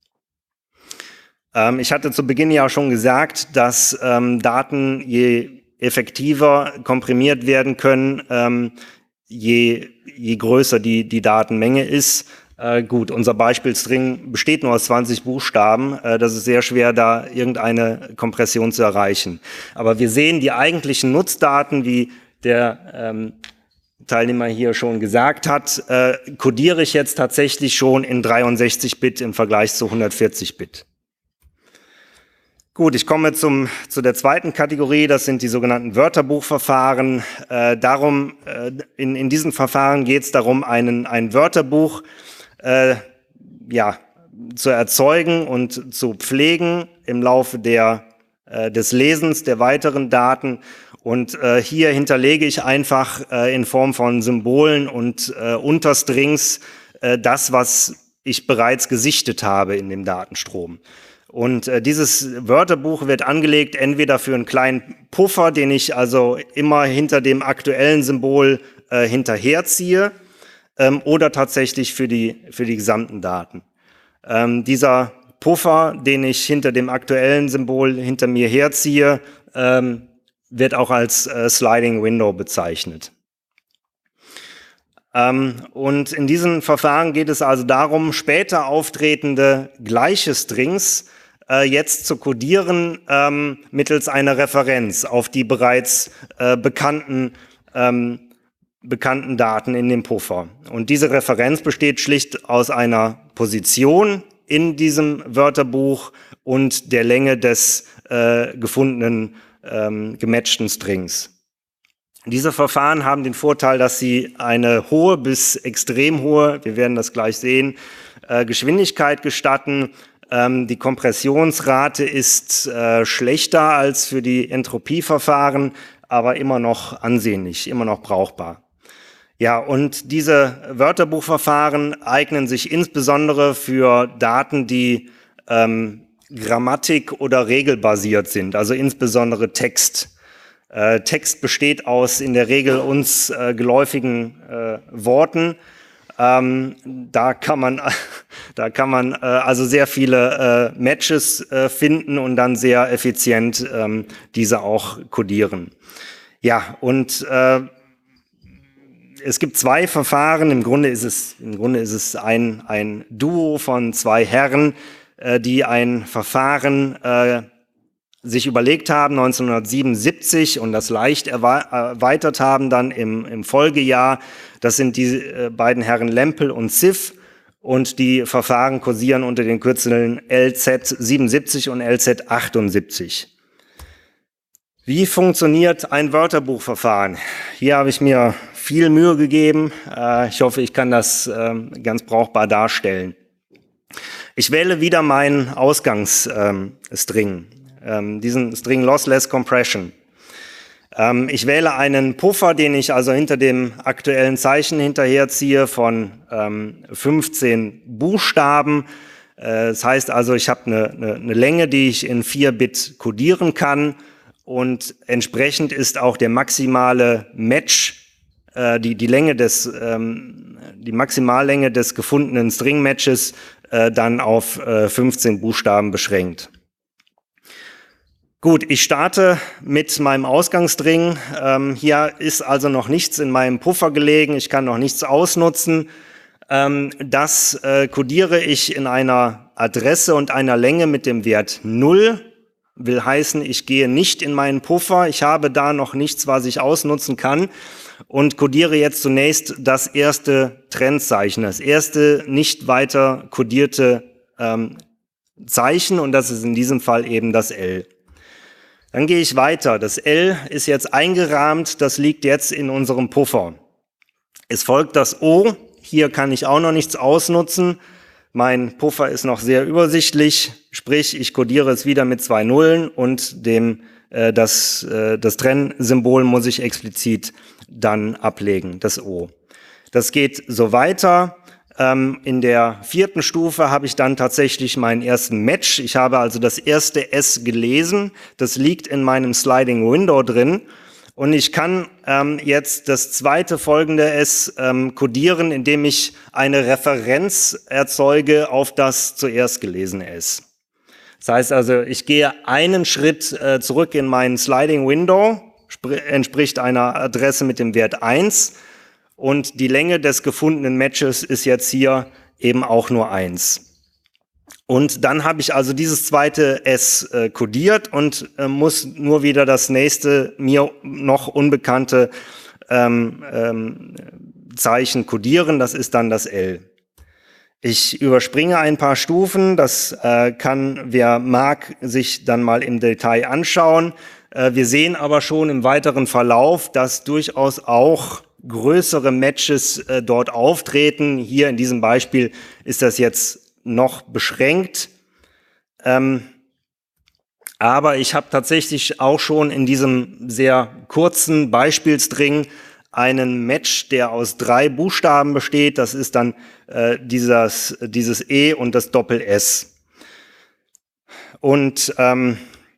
Ähm, ich hatte zu Beginn ja schon gesagt, dass ähm, Daten je effektiver komprimiert werden können, ähm, je, je größer die, die Datenmenge ist. Äh, gut, unser Beispielstring besteht nur aus zwanzig Buchstaben. Äh, das ist sehr schwer, da irgendeine Kompression zu erreichen. Aber wir sehen die eigentlichen Nutzdaten, wie der ähm, Teilnehmer hier schon gesagt hat, äh, codiere ich jetzt tatsächlich schon in dreiundsechzig Bit im Vergleich zu hundertvierzig Bit. Gut, ich komme zum, zu der zweiten Kategorie, das sind die sogenannten Wörterbuchverfahren. Äh, darum, äh, in, in diesen Verfahren geht es darum, einen, ein Wörterbuch äh, ja, zu erzeugen und zu pflegen im Laufe der, äh, des Lesens der weiteren Daten. Und äh, hier hinterlege ich einfach äh, in Form von Symbolen und äh, Unterstrings äh, das, was ich bereits gesichtet habe in dem Datenstrom. Und äh, dieses Wörterbuch wird angelegt entweder für einen kleinen Puffer, den ich also immer hinter dem aktuellen Symbol äh, hinterherziehe, ähm, oder tatsächlich für die, für die gesamten Daten. Ähm, dieser Puffer, den ich hinter dem aktuellen Symbol hinter mir herziehe, ähm, wird auch als äh, Sliding Window bezeichnet. Ähm, und in diesem Verfahren geht es also darum, später auftretende gleiche Strings äh, jetzt zu codieren ähm, mittels einer Referenz auf die bereits äh, bekannten, ähm, bekannten Daten in dem Puffer. Und diese Referenz besteht schlicht aus einer Position in diesem Wörterbuch und der Länge des äh, gefundenen ähm, gematchten Strings. Diese Verfahren haben den Vorteil, dass sie eine hohe bis extrem hohe, wir werden das gleich sehen, äh, Geschwindigkeit gestatten. Ähm, die Kompressionsrate ist äh, schlechter als für die Entropieverfahren, aber immer noch ansehnlich, immer noch brauchbar. Ja, und diese Wörterbuchverfahren eignen sich insbesondere für Daten, die ähm, Grammatik- oder regelbasiert sind, also insbesondere Text. Äh, Text besteht aus in der Regel uns äh, geläufigen äh, Worten. Ähm, da kann man, da kann man äh, also sehr viele äh, Matches äh, finden und dann sehr effizient ähm, diese auch codieren. Ja, und äh, es gibt zwei Verfahren. Im Grunde ist es, im Grunde ist es ein, ein Duo von zwei Herren, äh, die ein Verfahren äh, sich überlegt haben, neunzehnhundertsiebenundsiebzig, und das leicht erweitert haben dann im, im Folgejahr. Das sind die äh, beiden Herren Lempel und Ziff, und die Verfahren kursieren unter den Kürzeln L Z siebenundsiebzig und L Z achtundsiebzig. Wie funktioniert ein Wörterbuchverfahren? Hier habe ich mir viel Mühe gegeben. Äh, ich hoffe, ich kann das äh, ganz brauchbar darstellen. Ich wähle wieder meinen Ausgangsstring. Ähm, Ähm, diesen String Lossless Compression. Ähm, ich wähle einen Puffer, den ich also hinter dem aktuellen Zeichen hinterherziehe von ähm, fünfzehn Buchstaben. Äh, das heißt also, ich habe eine, eine, eine Länge, die ich in vier Bit codieren kann, und entsprechend ist auch der maximale Match, äh, die, die Länge des, ähm, die Maximallänge des gefundenen String-Matches äh, dann auf äh, fünfzehn Buchstaben beschränkt. Gut, ich starte mit meinem Ausgangsstring. Ähm, hier ist also noch nichts in meinem Puffer gelegen. Ich kann noch nichts ausnutzen. Ähm, das äh, codiere ich in einer Adresse und einer Länge mit dem Wert null. Will heißen, ich gehe nicht in meinen Puffer. Ich habe da noch nichts, was ich ausnutzen kann, und codiere jetzt zunächst das erste Trendzeichen, das erste nicht weiter codierte ähm, Zeichen und das ist in diesem Fall eben das L. Dann gehe ich weiter. Das L ist jetzt eingerahmt, das liegt jetzt in unserem Puffer. Es folgt das O. Hier kann ich auch noch nichts ausnutzen. Mein Puffer ist noch sehr übersichtlich, sprich, ich kodiere es wieder mit zwei Nullen und dem, äh, das, äh, das Trennsymbol muss ich explizit dann ablegen, das O. Das geht so weiter. Ähm, in der vierten Stufe habe ich dann tatsächlich meinen ersten Match. Ich habe also das erste S gelesen. Das liegt in meinem Sliding Window drin. Und ich kann ähm, jetzt das zweite folgende S ähm, kodieren, indem ich eine Referenz erzeuge auf das zuerst gelesene S. Das heißt also, ich gehe einen Schritt äh, zurück in meinen Sliding Window, entspricht einer Adresse mit dem Wert eins. Und die Länge des gefundenen Matches ist jetzt hier eben auch nur eins. Und dann habe ich also dieses zweite S äh, kodiert und äh, muss nur wieder das nächste mir noch unbekannte ähm, ähm, Zeichen kodieren. Das ist dann das L. Ich überspringe ein paar Stufen. Das äh, kann, wer mag, sich dann mal im Detail anschauen. Äh, wir sehen aber schon im weiteren Verlauf, dass durchaus auch größere Matches äh, dort auftreten. Hier in diesem Beispiel ist das jetzt noch beschränkt. Ähm, aber ich habe tatsächlich auch schon in diesem sehr kurzen Beispielstring einen Match, der aus drei Buchstaben besteht. Das ist dann äh, dieses, dieses E und das Doppel-S. Und ähm,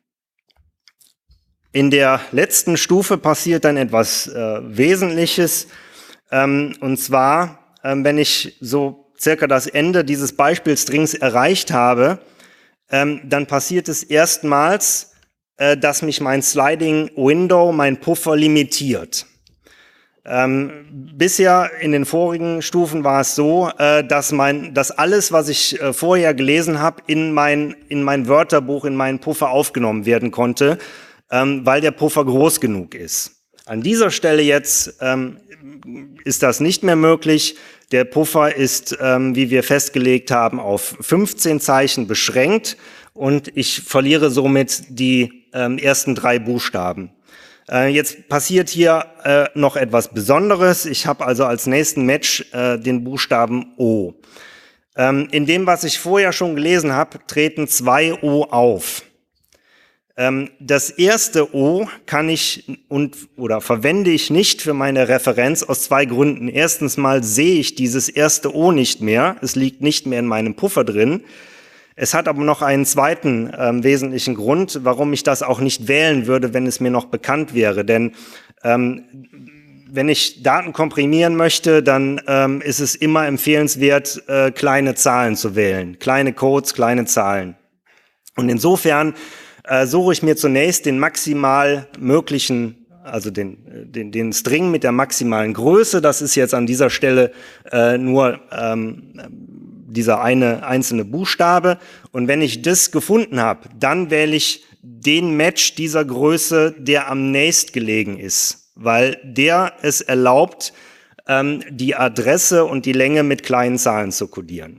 in der letzten Stufe passiert dann etwas äh, Wesentliches. Ähm, und zwar, ähm, wenn ich so circa das Ende dieses Beispielstrings erreicht habe, ähm, dann passiert es erstmals, äh, dass mich mein Sliding Window, mein Puffer limitiert. Ähm, bisher in den vorigen Stufen war es so, äh, dass, mein, dass alles, was ich äh, vorher gelesen habe, in mein, in mein Wörterbuch, in meinen Puffer aufgenommen werden konnte, ähm, weil der Puffer groß genug ist. An dieser Stelle jetzt ähm, ist das nicht mehr möglich. Der Puffer ist, ähm, wie wir festgelegt haben, auf fünfzehn Zeichen beschränkt und ich verliere somit die ähm, ersten drei Buchstaben. Äh, jetzt passiert hier äh, noch etwas Besonderes. Ich habe also als nächsten Match äh, den Buchstaben O. Ähm, in dem, was ich vorher schon gelesen habe, treten zwei O auf. Ähm, das erste O kann ich und oder verwende ich nicht für meine Referenz aus zwei Gründen. Erstens mal sehe ich dieses erste O nicht mehr. Es liegt nicht mehr in meinem Puffer drin. Es hat aber noch einen zweiten ähm, wesentlichen Grund, warum ich das auch nicht wählen würde, wenn es mir noch bekannt wäre. Denn ähm, wenn ich Daten komprimieren möchte, dann ähm, ist es immer empfehlenswert, äh, kleine Zahlen zu wählen. Kleine Codes, kleine Zahlen. Und insofern äh, suche ich mir zunächst den maximal möglichen, also den, den, den String mit der maximalen Größe. Das ist jetzt an dieser Stelle äh, nur ähm, dieser eine einzelne Buchstabe. Und wenn ich das gefunden habe, dann wähle ich den Match dieser Größe, der am nächstgelegen ist, weil der es erlaubt, ähm, die Adresse und die Länge mit kleinen Zahlen zu kodieren.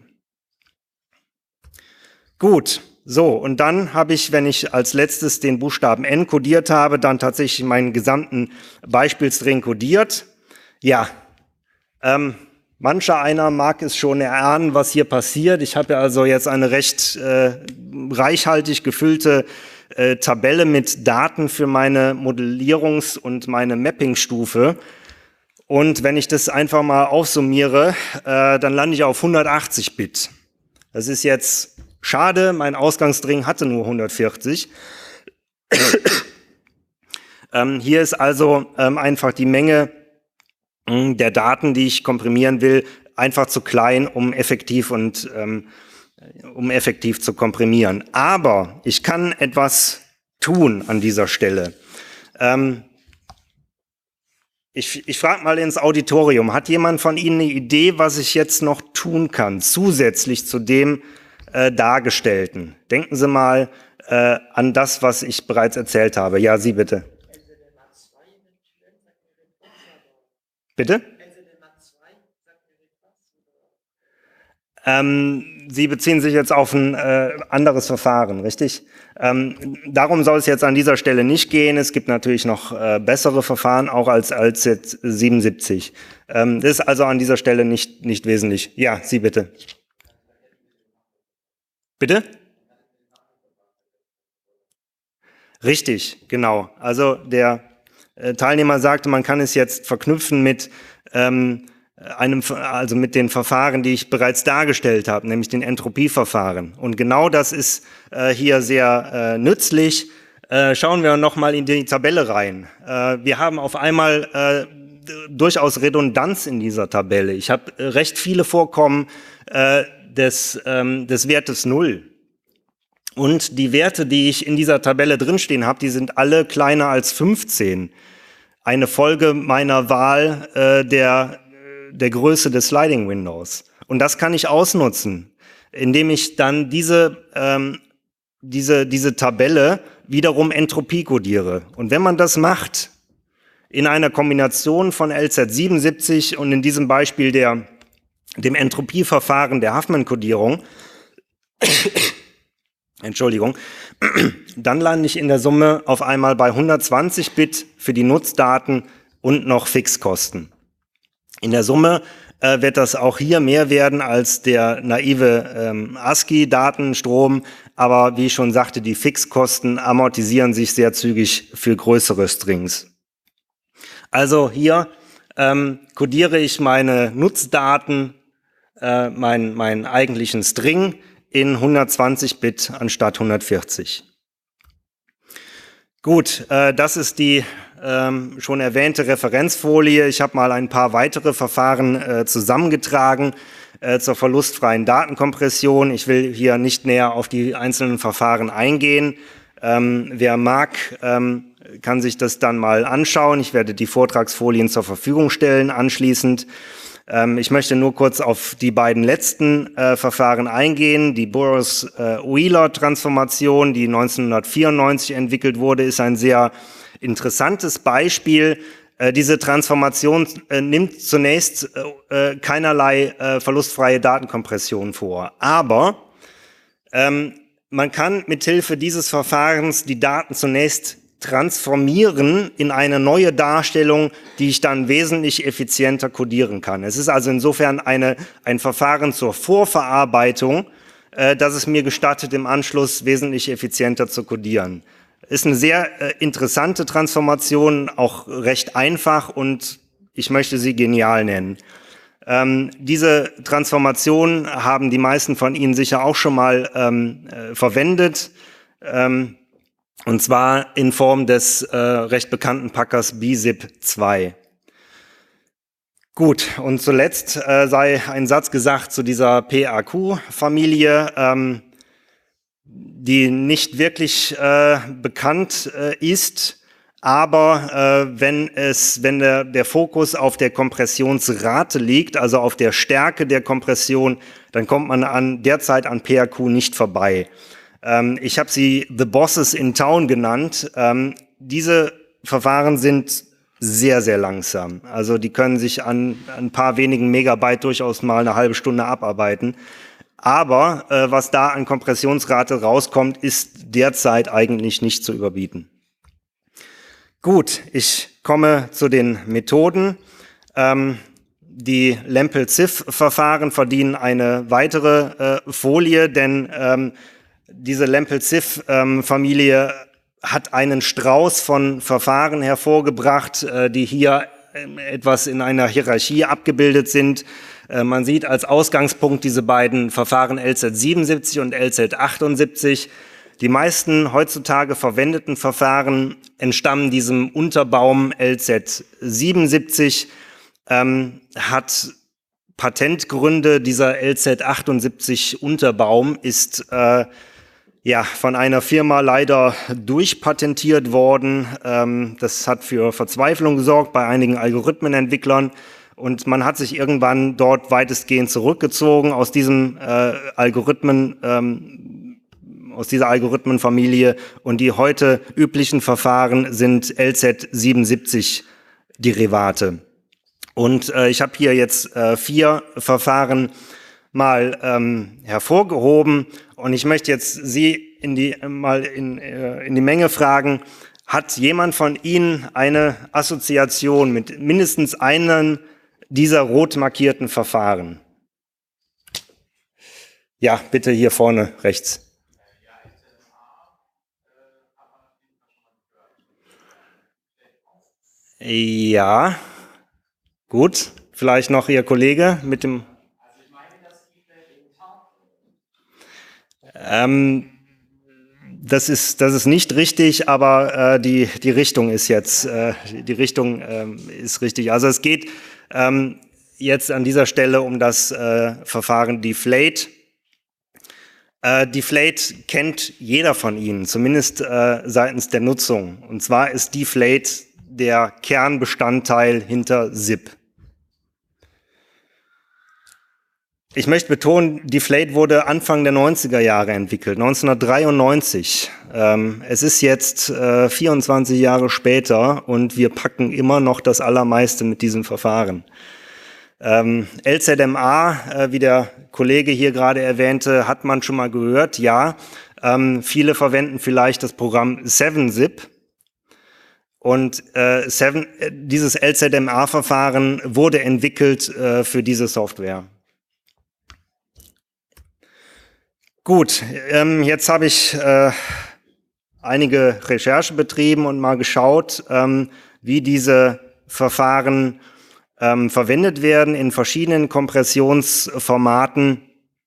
Gut, so, und dann habe ich, wenn ich als letztes den Buchstaben N kodiert habe, dann tatsächlich meinen gesamten Beispielstring kodiert. Ja, ähm, mancher einer mag es schon erahnen, was hier passiert. Ich habe ja also jetzt eine recht äh, reichhaltig gefüllte äh, Tabelle mit Daten für meine Modellierungs- und meine Mapping-Stufe. Und wenn ich das einfach mal aufsummiere, äh, dann lande ich auf hundertachtzig Bit. Das ist jetzt schade, mein Ausgangsstring hatte nur hundertvierzig. ähm, hier ist also ähm, einfach die Menge der Daten, die ich komprimieren will, einfach zu klein, um effektiv und ähm, um effektiv zu komprimieren. Aber ich kann etwas tun an dieser Stelle. Ähm, ich ich frage mal ins Auditorium, hat jemand von Ihnen eine Idee, was ich jetzt noch tun kann, zusätzlich zu dem äh, Dargestellten? Denken Sie mal äh, an das, was ich bereits erzählt habe. Ja, Sie bitte. Bitte? Ähm, Sie beziehen sich jetzt auf ein äh, anderes Verfahren, richtig? Ähm, darum soll es jetzt an dieser Stelle nicht gehen. Es gibt natürlich noch äh, bessere Verfahren, auch als L Z siebenundsiebzig. Ähm, das ist also an dieser Stelle nicht, nicht wesentlich. Ja, Sie bitte. Bitte? Richtig, genau. Also der äh, Teilnehmer sagte, man kann es jetzt verknüpfen mit ähm, einem, also mit den Verfahren, die ich bereits dargestellt habe, nämlich den Entropieverfahren. Und genau das ist äh, hier sehr äh, nützlich. Äh, schauen wir noch mal in die Tabelle rein. Äh, wir haben auf einmal äh, durchaus Redundanz in dieser Tabelle. Ich habe äh, recht viele Vorkommen äh, des, ähm, des Wertes null. Und die Werte, die ich in dieser Tabelle drinstehen habe, die sind alle kleiner als fünfzehn. Eine Folge meiner Wahl äh, der, der Größe des Sliding Windows. Und das kann ich ausnutzen, indem ich dann diese, ähm, diese, diese Tabelle wiederum Entropie kodiere. Und wenn man das macht, in einer Kombination von L Z siebenundsiebzig und in diesem Beispiel der, dem Entropieverfahren der Huffman-Kodierung, Entschuldigung, dann lande ich in der Summe auf einmal bei hundertzwanzig Bit für die Nutzdaten und noch Fixkosten. In der Summe äh, wird das auch hier mehr werden als der naive ähm, ASCII-Datenstrom, aber wie ich schon sagte, die Fixkosten amortisieren sich sehr zügig für größere Strings. Also hier ähm, kodiere ich meine Nutzdaten, äh, meinen meinen eigentlichen String, in hundertzwanzig Bit anstatt hundertvierzig. Gut, äh, das ist die ähm, schon erwähnte Referenzfolie. Ich habe mal ein paar weitere Verfahren äh, zusammengetragen äh, zur verlustfreien Datenkompression. Ich will hier nicht näher auf die einzelnen Verfahren eingehen. Ähm, wer mag, ähm, kann sich das dann mal anschauen. Ich werde die Vortragsfolien zur Verfügung stellen anschließend. Ich möchte nur kurz auf die beiden letzten äh, Verfahren eingehen. Die Burroughs-Wheeler-Transformation, die neunzehnhundertvierundneunzig entwickelt wurde, ist ein sehr interessantes Beispiel. Äh, diese Transformation äh, nimmt zunächst äh, keinerlei äh, verlustfreie Datenkompression vor. Aber ähm, man kann mithilfe dieses Verfahrens die Daten zunächst transformieren in eine neue Darstellung, die ich dann wesentlich effizienter codieren kann. Es ist also insofern eine, ein Verfahren zur Vorverarbeitung, äh, das es mir gestattet, im Anschluss wesentlich effizienter zu codieren. Ist eine sehr äh, interessante Transformation, auch recht einfach und ich möchte sie genial nennen. Ähm, diese Transformation haben die meisten von Ihnen sicher auch schon mal ähm, äh, verwendet. Ähm, Und zwar in Form des äh, recht bekannten Packers B S I P zwei. Gut, und zuletzt äh, sei ein Satz gesagt zu dieser P A Q-Familie, ähm, die nicht wirklich äh, bekannt äh, ist, aber äh, wenn es, wenn der, der Fokus auf der Kompressionsrate liegt, also auf der Stärke der Kompression, dann kommt man an derzeit an P A Q nicht vorbei. Ich habe sie The Bosses in Town genannt. Ähm, diese Verfahren sind sehr, sehr langsam. Also die können sich an, an ein paar wenigen Megabyte durchaus mal eine halbe Stunde abarbeiten. Aber äh, was da an Kompressionsrate rauskommt, ist derzeit eigentlich nicht zu überbieten. Gut, ich komme zu den Methoden. Ähm, die Lempel-Ziff-Verfahren verdienen eine weitere äh, Folie, denn ähm, diese Lempel-Ziff-Familie hat einen Strauß von Verfahren hervorgebracht, äh, die hier äh, etwas in einer Hierarchie abgebildet sind. Äh, man sieht als Ausgangspunkt diese beiden Verfahren L Z siebenundsiebzig und L Z achtundsiebzig. Die meisten heutzutage verwendeten Verfahren entstammen diesem Unterbaum L Z siebenundsiebzig, ähm, hat Patentgründe. Dieser L Z achtundsiebzig Unterbaum ist äh, ja von einer Firma leider durchpatentiert worden. Ähm, das hat für Verzweiflung gesorgt bei einigen Algorithmenentwicklern und man hat sich irgendwann dort weitestgehend zurückgezogen aus diesem äh, Algorithmen, ähm, aus dieser Algorithmenfamilie, und die heute üblichen Verfahren sind L Z siebenundsiebzig Derivate. Und äh, ich habe hier jetzt äh, vier Verfahren mal ähm, hervorgehoben. Und ich möchte jetzt Sie in die, mal in, äh, in die Menge fragen, hat jemand von Ihnen eine Assoziation mit mindestens einem dieser rot markierten Verfahren? Ja, bitte hier vorne rechts. Ja, gut. Vielleicht noch Ihr Kollege mit dem... Ähm, das ist, das ist nicht richtig, aber äh, die, die Richtung ist jetzt, äh, die Richtung ähm, ist richtig. Also es geht ähm, jetzt an dieser Stelle um das äh, Verfahren Deflate. Äh, Deflate kennt jeder von Ihnen, zumindest äh, seitens der Nutzung. Und zwar ist Deflate der Kernbestandteil hinter S I P. Ich möchte betonen, Deflate wurde Anfang der neunziger Jahre entwickelt, neunzehnhundertdreiundneunzig. Ähm, es ist jetzt äh, vierundzwanzig Jahre später und wir packen immer noch das Allermeiste mit diesem Verfahren. Ähm, L Z M A, äh, wie der Kollege hier gerade erwähnte, hat man schon mal gehört. Ja, ähm, viele verwenden vielleicht das Programm seven zip. Und äh, seven, äh, dieses L Z M A-Verfahren wurde entwickelt äh, für diese Software. Gut, ähm, jetzt habe ich äh, einige Recherche betrieben und mal geschaut, ähm, wie diese Verfahren ähm, verwendet werden in verschiedenen Kompressionsformaten.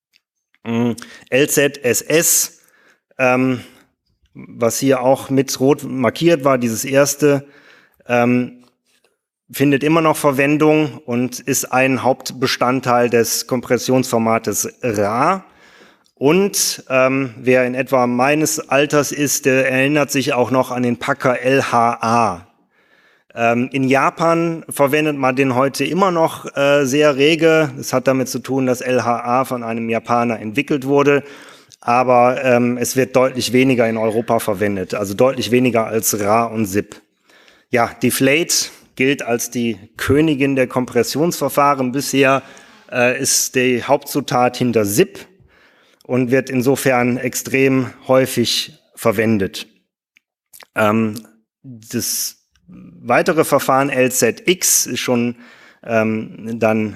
Ähm, L Z S S, ähm, was hier auch mit rot markiert war, dieses erste, ähm, findet immer noch Verwendung und ist ein Hauptbestandteil des Kompressionsformates R A. Und ähm, wer in etwa meines Alters ist, der erinnert sich auch noch an den Packer L H A. Ähm, in Japan verwendet man den heute immer noch äh, sehr rege. Das hat damit zu tun, dass L H A von einem Japaner entwickelt wurde. Aber ähm, es wird deutlich weniger in Europa verwendet, also deutlich weniger als R A und S I P. Ja, Deflate gilt als die Königin der Kompressionsverfahren. Bisher äh, ist die Hauptzutat hinter S I P und wird insofern extrem häufig verwendet. Ähm, das weitere Verfahren L Z X ist schon ähm, dann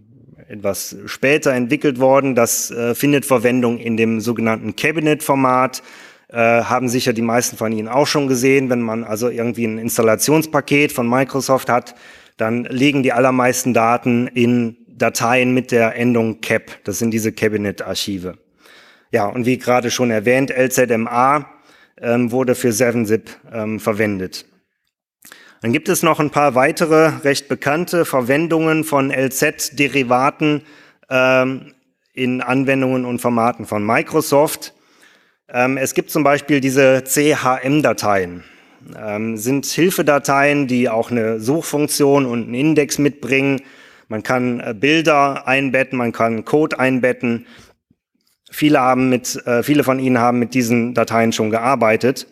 etwas später entwickelt worden. Das äh, findet Verwendung in dem sogenannten Cabinet-Format. Äh, haben sicher die meisten von Ihnen auch schon gesehen. Wenn man also irgendwie ein Installationspaket von Microsoft hat, dann liegen die allermeisten Daten in Dateien mit der Endung Cap. Das sind diese Cabinet-Archive. Ja, und wie gerade schon erwähnt, L Z M A ähm, wurde für seven zip ähm, verwendet. Dann gibt es noch ein paar weitere recht bekannte Verwendungen von L Z-Derivaten ähm, in Anwendungen und Formaten von Microsoft. Ähm, es gibt zum Beispiel diese C H M-Dateien. Ähm, sind Hilfedateien, die auch eine Suchfunktion und einen Index mitbringen. Man kann äh, Bilder einbetten, man kann Code einbetten. Viele haben mit, äh, viele von Ihnen haben mit diesen Dateien schon gearbeitet.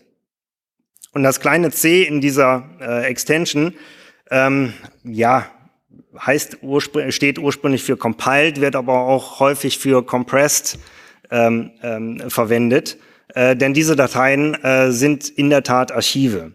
Und das kleine C in dieser äh, Extension, ähm, ja, heißt urspr- steht ursprünglich für compiled, wird aber auch häufig für compressed ähm, ähm, verwendet. Äh, denn diese Dateien äh, sind in der Tat Archive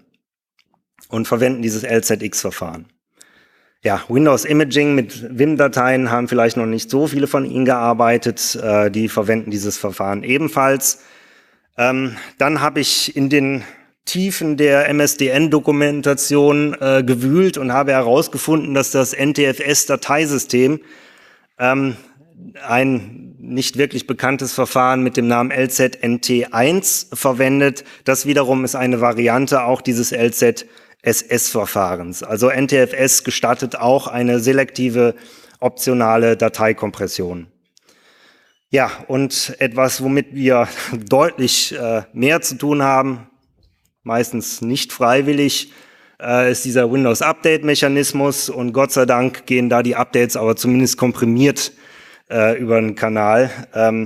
und verwenden dieses L Z X-Verfahren. Ja, Windows Imaging mit Vim-Dateien haben vielleicht noch nicht so viele von Ihnen gearbeitet. Äh, die verwenden dieses Verfahren ebenfalls. Ähm, dann habe ich in den Tiefen der M S D N-Dokumentation äh, gewühlt und habe herausgefunden, dass das N T F S-Dateisystem ähm, ein nicht wirklich bekanntes Verfahren mit dem Namen L Z N T eins verwendet. Das wiederum ist eine Variante auch dieses L Z S S-Verfahrens. Also N T F S gestattet auch eine selektive optionale Dateikompression. Ja, und etwas, womit wir deutlich äh, mehr zu tun haben, meistens nicht freiwillig, äh, ist dieser Windows-Update-Mechanismus. Und Gott sei Dank gehen da die Updates aber zumindest komprimiert äh, über den Kanal. Ähm,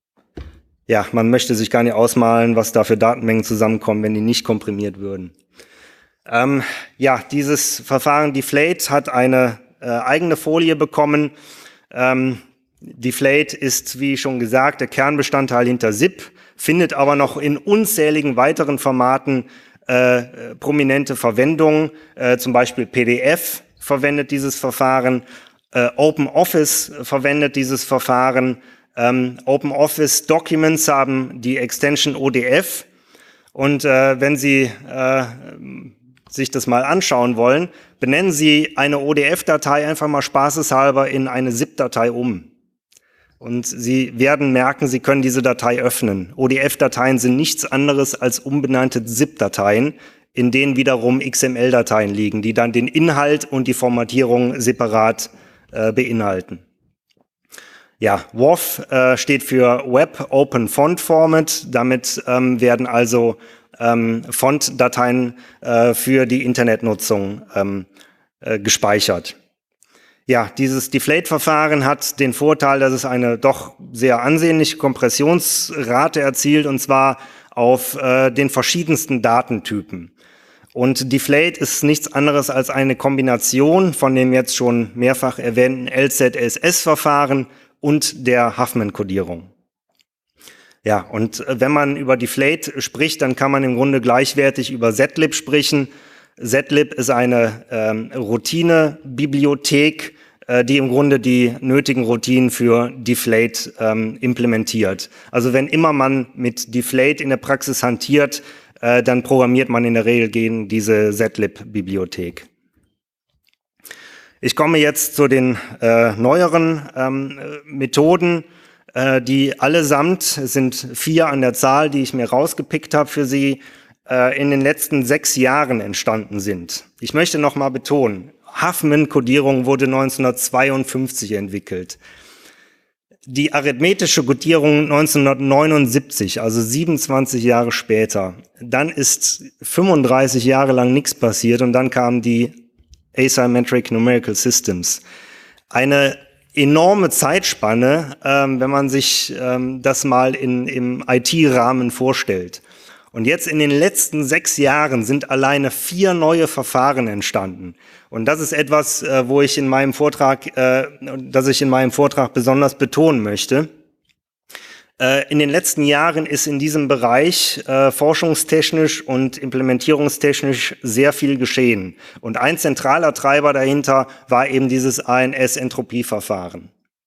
ja, man möchte sich gar nicht ausmalen, was da für Datenmengen zusammenkommen, wenn die nicht komprimiert würden. Ähm, ja, dieses Verfahren Deflate hat eine äh, eigene Folie bekommen. Ähm, Deflate ist, wie schon gesagt, der Kernbestandteil hinter zip, findet aber noch in unzähligen weiteren Formaten äh, prominente Verwendung. Äh, zum Beispiel P D F verwendet dieses Verfahren, äh, OpenOffice verwendet dieses Verfahren. Ähm, OpenOffice Documents haben die Extension O D F. Und äh, wenn Sie äh, sich das mal anschauen wollen, benennen Sie eine O D F-Datei einfach mal spaßeshalber in eine zip-Datei um. Und Sie werden merken, Sie können diese Datei öffnen. O D F-Dateien sind nichts anderes als umbenannte zip-Dateien, in denen wiederum X M L-Dateien liegen, die dann den Inhalt und die Formatierung separat äh, beinhalten. Ja, W O F äh, steht für Web Open Font Format. Damit ähm, werden also ähm, Font-Dateien äh, für die Internetnutzung ähm, äh, gespeichert. Ja, dieses Deflate-Verfahren hat den Vorteil, dass es eine doch sehr ansehnliche Kompressionsrate erzielt, und zwar auf äh, den verschiedensten Datentypen. Und Deflate ist nichts anderes als eine Kombination von dem jetzt schon mehrfach erwähnten L Z S S-Verfahren und der Huffman-Kodierung. Ja, und wenn man über Deflate spricht, dann kann man im Grunde gleichwertig über zlib sprechen. Zlib ist eine ähm, Routine-Bibliothek, äh, die im Grunde die nötigen Routinen für Deflate ähm, implementiert. Also wenn immer man mit Deflate in der Praxis hantiert, äh, dann programmiert man in der Regel gegen diese Zlib-Bibliothek. Ich komme jetzt zu den äh, neueren ähm, Methoden, äh, die allesamt, es sind vier an der Zahl, die ich mir rausgepickt habe für Sie, äh, in den letzten sechs Jahren entstanden sind. Ich möchte noch mal betonen, Huffman-Kodierung wurde neunzehnhundertzweiundfünfzig entwickelt. Die arithmetische Kodierung neunzehnhundertneunundsiebzig, also siebenundzwanzig Jahre später. Dann ist fünfunddreißig Jahre lang nichts passiert und dann kamen die Asymmetric Numerical Systems. Eine enorme Zeitspanne, ähm, wenn man sich ähm, das mal in, im I T-Rahmen vorstellt. Und jetzt in den letzten sechs Jahren sind alleine vier neue Verfahren entstanden. Und das ist etwas, äh, wo ich in meinem Vortrag, äh, das ich in meinem Vortrag besonders betonen möchte. In den letzten Jahren ist in diesem Bereich äh, forschungstechnisch und implementierungstechnisch sehr viel geschehen. Und ein zentraler Treiber dahinter war eben dieses A N S-Entropieverfahren.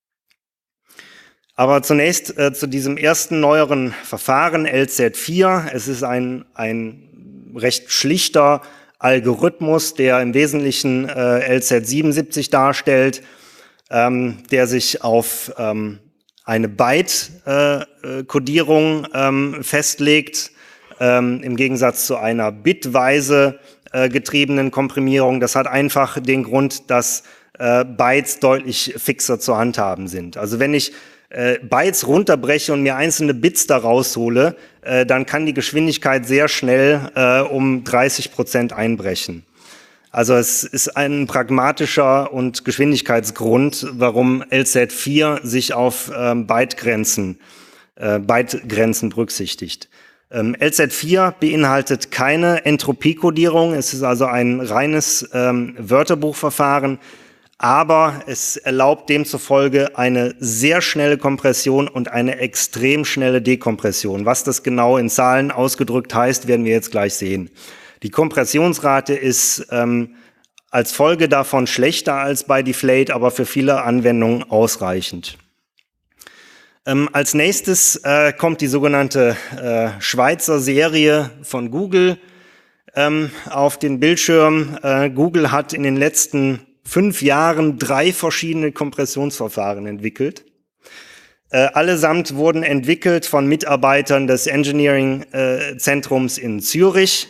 Aber zunächst äh, zu diesem ersten neueren Verfahren, L Z vier. Es ist ein, ein recht schlichter Algorithmus, der im Wesentlichen äh, L Z siebenundsiebzig darstellt, ähm, der sich auf ähm, eine Byte-Kodierung äh, ähm, festlegt, ähm, im Gegensatz zu einer bitweise äh, getriebenen Komprimierung. Das hat einfach den Grund, dass äh, Bytes deutlich fixer zu handhaben sind. Also wenn ich äh, Bytes runterbreche und mir einzelne Bits da raushole, äh, dann kann die Geschwindigkeit sehr schnell äh, um dreißig Prozent einbrechen. Also es ist ein pragmatischer und Geschwindigkeitsgrund, warum L Z vier sich auf ähm, Bytegrenzen, äh, Bytegrenzen berücksichtigt. Ähm, L Z vier beinhaltet keine Entropiekodierung, es ist also ein reines ähm, Wörterbuchverfahren, aber es erlaubt demzufolge eine sehr schnelle Kompression und eine extrem schnelle Dekompression. Was das genau in Zahlen ausgedrückt heißt, werden wir jetzt gleich sehen. Die Kompressionsrate ist ähm, als Folge davon schlechter als bei Deflate, aber für viele Anwendungen ausreichend. Ähm, als nächstes äh, kommt die sogenannte äh, Schweizer Serie von Google ähm, auf den Bildschirm. Äh, Google hat in den letzten fünf Jahren drei verschiedene Kompressionsverfahren entwickelt. Äh, allesamt wurden entwickelt von Mitarbeitern des Engineering-Zentrums äh, in Zürich.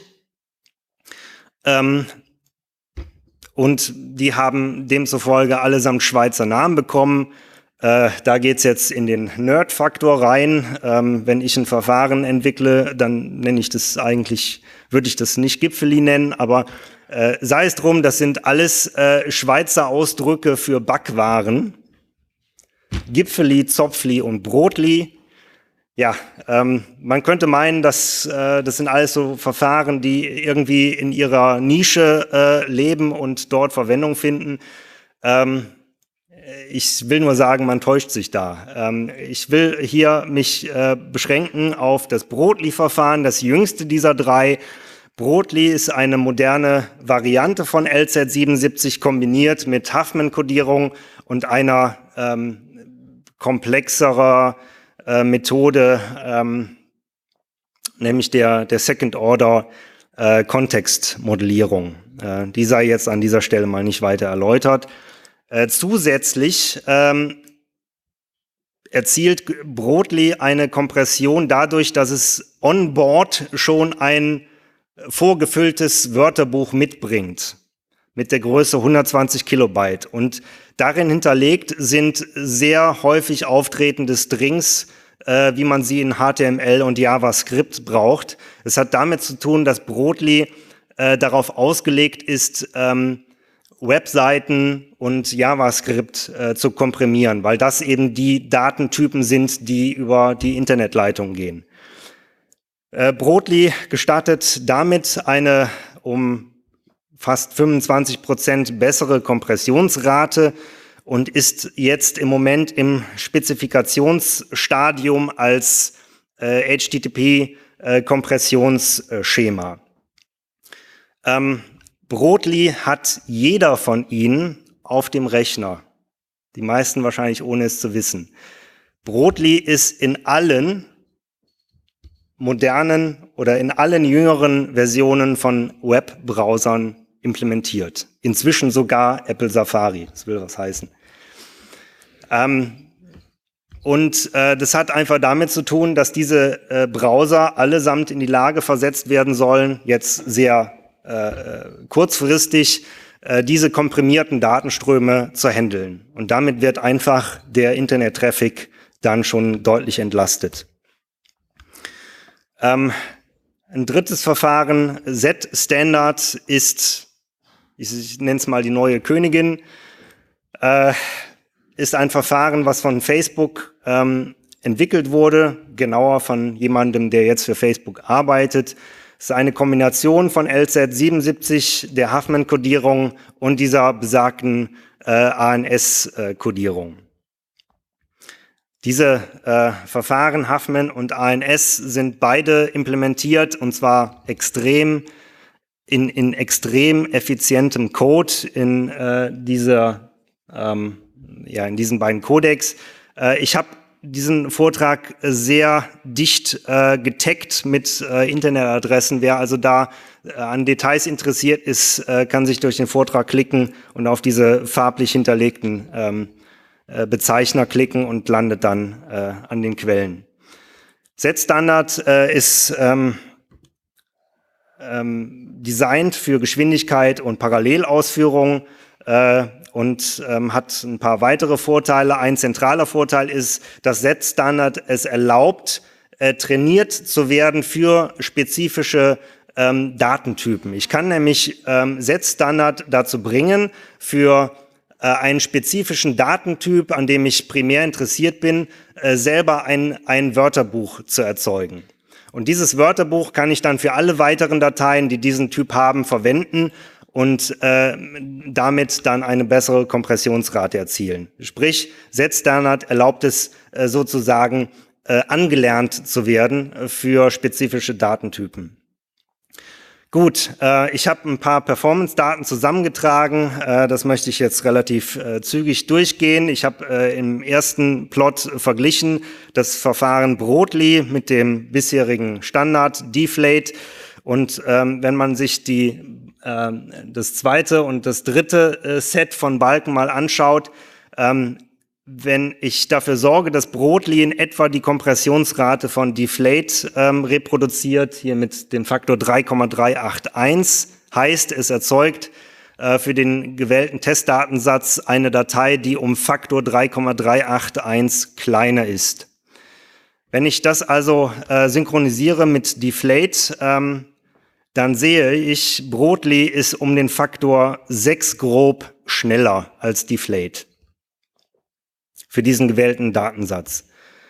Ähm, und die haben demzufolge allesamt Schweizer Namen bekommen. Äh, da geht's jetzt in den Nerd-Faktor rein. Ähm, wenn ich ein Verfahren entwickle, dann nenne ich das eigentlich, würde ich das nicht Gipfeli nennen, aber äh, sei es drum, das sind alles äh, Schweizer Ausdrücke für Backwaren. Gipfeli, Zopfli und Brotli. Ja, ähm, man könnte meinen, dass äh, das sind alles so Verfahren, die irgendwie in ihrer Nische äh, leben und dort Verwendung finden. Ähm, ich will nur sagen, man täuscht sich da. Ähm, ich will hier mich äh, beschränken auf das Brotli-Verfahren, das jüngste dieser drei. Brotli ist eine moderne Variante von L Z siebenundsiebzig kombiniert mit Huffman-Kodierung und einer ähm, komplexerer äh, Methode, ähm, nämlich der, der Second-Order-Kontextmodellierung. Äh, die sei jetzt an dieser Stelle mal nicht weiter erläutert. Äh, zusätzlich ähm, erzielt Brotli eine Kompression dadurch, dass es on board schon ein vorgefülltes Wörterbuch mitbringt, mit der Größe hundertzwanzig Kilobyte. Und darin hinterlegt sind sehr häufig auftretende Strings, äh, wie man sie in H T M L und JavaScript braucht. Es hat damit zu tun, dass Brotli äh, darauf ausgelegt ist, ähm, Webseiten und JavaScript äh, zu komprimieren, weil das eben die Datentypen sind, die über die Internetleitung gehen. Äh, Brotli gestattet damit eine um fast fünfundzwanzig Prozent bessere Kompressionsrate und ist jetzt im Moment im Spezifikationsstadium als äh, H T T P-Kompressionsschema. Äh, ähm, Brotli hat jeder von Ihnen auf dem Rechner. Die meisten wahrscheinlich ohne es zu wissen. Brotli ist in allen modernen oder in allen jüngeren Versionen von Webbrowsern implementiert. Inzwischen sogar Apple Safari. Das will was heißen. Ähm, und äh, das hat einfach damit zu tun, dass diese äh, Browser allesamt in die Lage versetzt werden sollen, jetzt sehr äh, kurzfristig äh, diese komprimierten Datenströme zu handeln. Und damit wird einfach der Internet-Traffic dann schon deutlich entlastet. Ähm, ein drittes Verfahren, Z-Standard, ist, ich, ich nenne es mal die neue Königin, äh, ist ein Verfahren, was von Facebook ähm, entwickelt wurde, genauer von jemandem, der jetzt für Facebook arbeitet. Es ist eine Kombination von L Z siebenundsiebzig, der Huffman-Kodierung und dieser besagten äh, A N S-Kodierung. Diese äh, Verfahren, Huffman und A N S, sind beide implementiert, und zwar extrem in, in extrem effizientem Code in äh, dieser ähm, ja in diesen beiden Codecs. Äh, ich habe diesen Vortrag sehr dicht äh, getaggt mit äh, Internetadressen. Wer also da äh, an Details interessiert ist, äh, kann sich durch den Vortrag klicken und auf diese farblich hinterlegten ähm, Bezeichner klicken und landet dann äh, an den Quellen. Z-Standard äh, ist ähm, ähm, designt für Geschwindigkeit und Parallelausführung äh, und ähm, hat ein paar weitere Vorteile. Ein zentraler Vorteil ist, dass Z-Standard es erlaubt, äh, trainiert zu werden für spezifische ähm, Datentypen. Ich kann nämlich ähm, Z-Standard dazu bringen, für einen spezifischen Datentyp, an dem ich primär interessiert bin, äh, selber ein, ein Wörterbuch zu erzeugen. Und dieses Wörterbuch kann ich dann für alle weiteren Dateien, die diesen Typ haben, verwenden und äh, damit dann eine bessere Kompressionsrate erzielen. Sprich, Z-Standard erlaubt es äh, sozusagen äh, angelernt zu werden für spezifische Datentypen. Gut, äh, ich habe ein paar Performance-Daten zusammengetragen. Äh, das möchte ich jetzt relativ äh, zügig durchgehen. Ich habe äh, im ersten Plot verglichen das Verfahren Brotli mit dem bisherigen Standard Deflate. Und ähm, wenn man sich die, äh, das zweite und das dritte äh, Set von Balken mal anschaut, ähm, wenn ich dafür sorge, dass Brotli in etwa die Kompressionsrate von Deflate ähm, reproduziert, hier mit dem Faktor drei Komma drei acht eins, heißt, es erzeugt äh, für den gewählten Testdatensatz eine Datei, die um Faktor drei Komma drei acht eins kleiner ist. Wenn ich das also äh, synchronisiere mit Deflate, ähm, dann sehe ich, Brotli ist um den Faktor sechs grob schneller als Deflate für diesen gewählten Datensatz.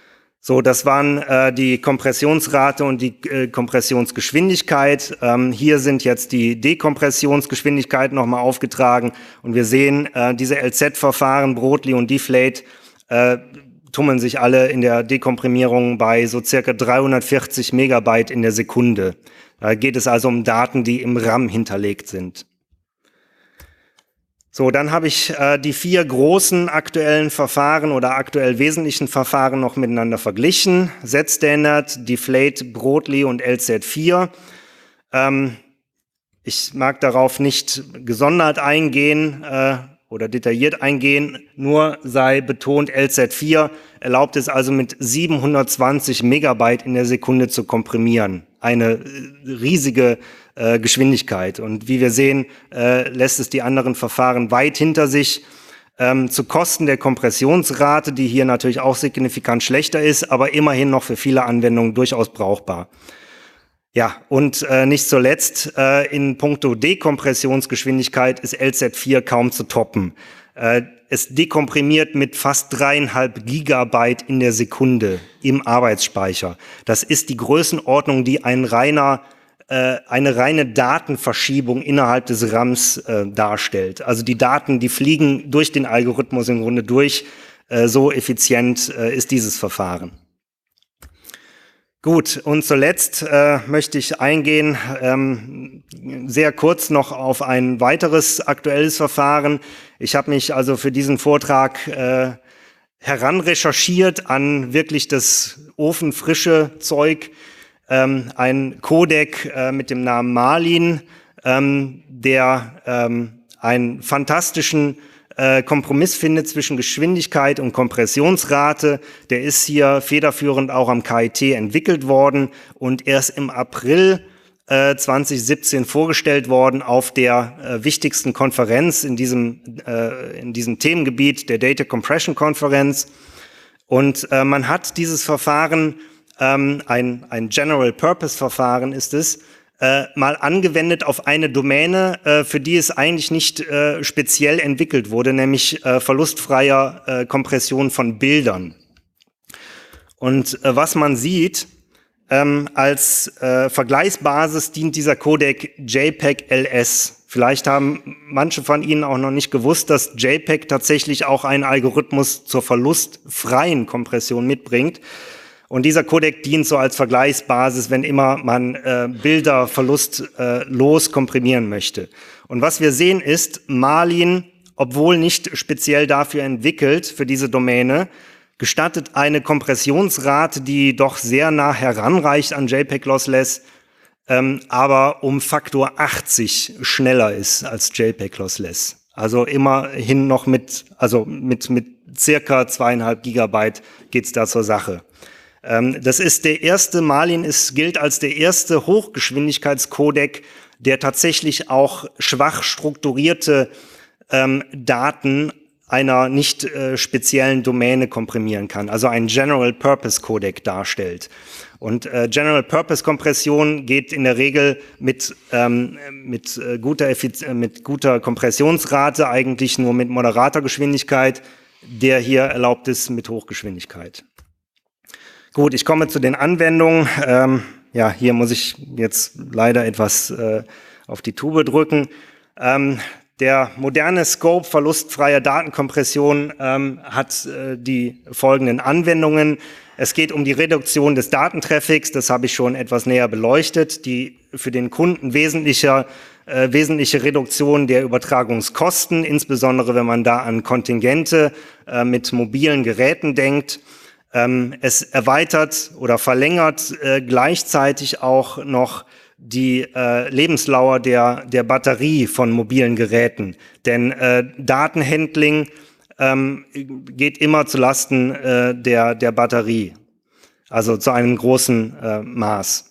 So, das waren äh, die Kompressionsrate und die äh, Kompressionsgeschwindigkeit. Ähm, hier sind jetzt die Dekompressionsgeschwindigkeiten nochmal aufgetragen und wir sehen, äh, diese L Z-Verfahren, Broadly und Deflate, äh, tummeln sich alle in der Dekomprimierung bei so circa dreihundertvierzig Megabyte in der Sekunde. Da geht es also um Daten, die im RAM hinterlegt sind. So, dann habe ich äh, die vier großen aktuellen Verfahren oder aktuell wesentlichen Verfahren noch miteinander verglichen. Z-Standard, Deflate, Broadly und L Z vier. Ähm, ich mag darauf nicht gesondert eingehen äh, oder detailliert eingehen, nur sei betont, L Z vier erlaubt es also mit siebenhundertzwanzig Megabyte in der Sekunde zu komprimieren. Eine riesige äh, Geschwindigkeit. Und wie wir sehen, äh, lässt es die anderen Verfahren weit hinter sich, ähm, zu Kosten der Kompressionsrate, die hier natürlich auch signifikant schlechter ist, aber immerhin noch für viele Anwendungen durchaus brauchbar. Ja, und äh, nicht zuletzt, äh, in puncto Dekompressionsgeschwindigkeit ist L Z vier kaum zu toppen. Äh, es dekomprimiert mit fast dreieinhalb Gigabyte in der Sekunde im Arbeitsspeicher. Das ist die Größenordnung, die ein reiner, äh, eine reine Datenverschiebung innerhalb des RAMs äh, darstellt. Also die Daten, die fliegen durch den Algorithmus im Grunde durch. Äh, so effizient äh, ist dieses Verfahren. Gut, und zuletzt äh, möchte ich eingehen, ähm, sehr kurz noch auf ein weiteres aktuelles Verfahren. Ich habe mich also für diesen Vortrag äh, heranrecherchiert an wirklich das ofenfrische Zeug, ähm, ein Codec äh, mit dem Namen Marlin, ähm, der ähm, einen fantastischen Kompromiss findet zwischen Geschwindigkeit und Kompressionsrate. Der ist hier federführend auch am K I T entwickelt worden und erst im April äh, zwanzig siebzehn vorgestellt worden auf der äh, wichtigsten Konferenz in diesem, äh, in diesem Themengebiet, der Data Compression Konferenz. Und äh, man hat dieses Verfahren, ähm, ein, ein General-Purpose-Verfahren ist es, Äh, mal angewendet auf eine Domäne, äh, für die es eigentlich nicht äh, speziell entwickelt wurde, nämlich äh, verlustfreier äh, Kompression von Bildern. Und äh, was man sieht, ähm, als äh, Vergleichsbasis dient dieser Codec JPEG L S. Vielleicht haben manche von Ihnen auch noch nicht gewusst, dass JPEG tatsächlich auch einen Algorithmus zur verlustfreien Kompression mitbringt. Und dieser Codec dient so als Vergleichsbasis, wenn immer man äh, Bilder verlustlos äh, komprimieren möchte. Und was wir sehen ist, Marlin, obwohl nicht speziell dafür entwickelt, für diese Domäne, gestattet eine Kompressionsrate, die doch sehr nah heranreicht an JPEG Lossless, ähm, aber um Faktor achtzig schneller ist als JPEG Lossless. Also immerhin noch mit, also mit, mit circa zweieinhalb Gigabyte geht's da zur Sache. Das ist der erste, Marlin ist, gilt als der erste Hochgeschwindigkeitscodec, der tatsächlich auch schwach strukturierte ähm, Daten einer nicht äh, speziellen Domäne komprimieren kann, also ein General-Purpose-Codec darstellt. Und äh, General-Purpose-Kompression geht in der Regel mit, ähm, mit, äh, guter Effiz- mit guter Kompressionsrate, eigentlich nur mit moderater Geschwindigkeit, der hier erlaubt ist mit Hochgeschwindigkeit. Gut, ich komme zu den Anwendungen. Ähm, ja, hier muss ich jetzt leider etwas äh, auf die Tube drücken. Ähm, der moderne Scope verlustfreier Datenkompression ähm, hat äh, die folgenden Anwendungen. Es geht um die Reduktion des Datentraffics, das habe ich schon etwas näher beleuchtet, die für den Kunden wesentliche, äh, wesentliche Reduktion der Übertragungskosten, insbesondere wenn man da an Kontingente äh, mit mobilen Geräten denkt. Es erweitert oder verlängert äh, gleichzeitig auch noch die äh, Lebensdauer der, der Batterie von mobilen Geräten. Denn äh, Datenhandling ähm, geht immer zu Lasten äh, der, der Batterie, also zu einem großen äh, Maß.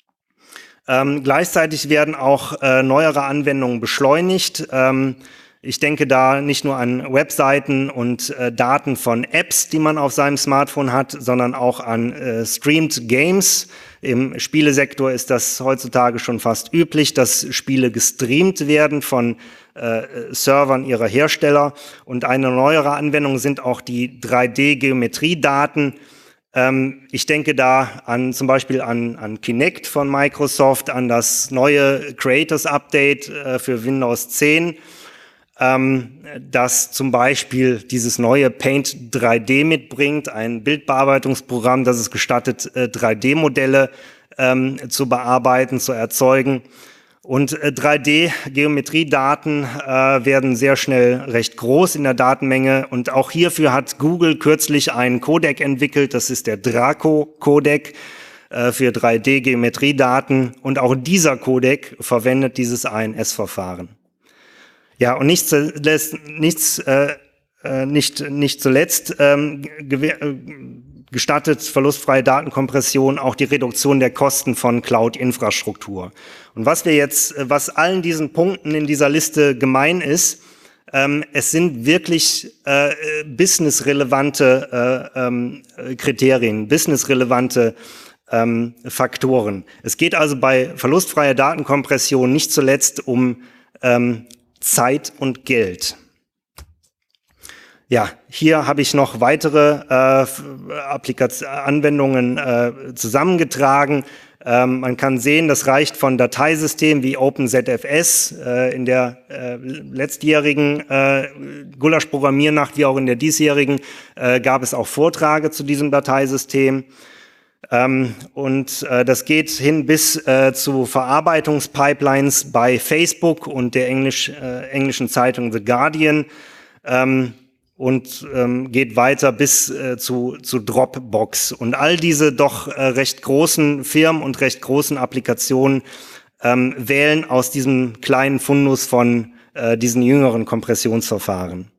Ähm, gleichzeitig werden auch äh, neuere Anwendungen beschleunigt. Ähm, Ich denke da nicht nur an Webseiten und äh, Daten von Apps, die man auf seinem Smartphone hat, sondern auch an äh, Streamed Games. Im Spielesektor ist das heutzutage schon fast üblich, dass Spiele gestreamt werden von äh, Servern ihrer Hersteller. Und eine neuere Anwendung sind auch die drei D-Geometriedaten, Ähm, ich denke da an zum Beispiel an, an Kinect von Microsoft, an das neue Creators Update äh, für Windows zehn, ähm, das zum Beispiel dieses neue Paint drei D mitbringt, ein Bildbearbeitungsprogramm, das es gestattet, äh, drei D Modelle ähm, zu bearbeiten, zu erzeugen. Und äh, drei D-Geometriedaten äh, werden sehr schnell recht groß in der Datenmenge. Und auch hierfür hat Google kürzlich einen Codec entwickelt. Das ist der Draco-Codec äh, für drei D-Geometriedaten. Und auch dieser Codec verwendet dieses A N S-Verfahren. Ja, und nicht zuletzt, nichts, äh, äh, nicht, nicht zuletzt ähm, gestattet verlustfreie Datenkompression auch die Reduktion der Kosten von Cloud-Infrastruktur. Und was wir jetzt, was allen diesen Punkten in dieser Liste gemein ist, ähm, es sind wirklich äh, businessrelevante äh, ähm, Kriterien, businessrelevante ähm, Faktoren. Es geht also bei verlustfreier Datenkompression nicht zuletzt um ähm, Zeit und Geld. Ja, hier habe ich noch weitere äh, Applikations- Anwendungen äh, zusammengetragen. Ähm, man kann sehen, das reicht von Dateisystemen wie OpenZFS äh, in der äh, letztjährigen äh, Gulasch-Programmiernacht wie auch in der diesjährigen äh, gab es auch Vorträge zu diesem Dateisystem. Ähm, und äh, das geht hin bis äh, zu Verarbeitungspipelines bei Facebook und der Englisch, äh, englischen Zeitung The Guardian. Ähm, und ähm, geht weiter bis äh, zu, zu Dropbox. Und all diese doch äh, recht großen Firmen und recht großen Applikationen ähm, wählen aus diesem kleinen Fundus von äh, diesen jüngeren Kompressionsverfahren.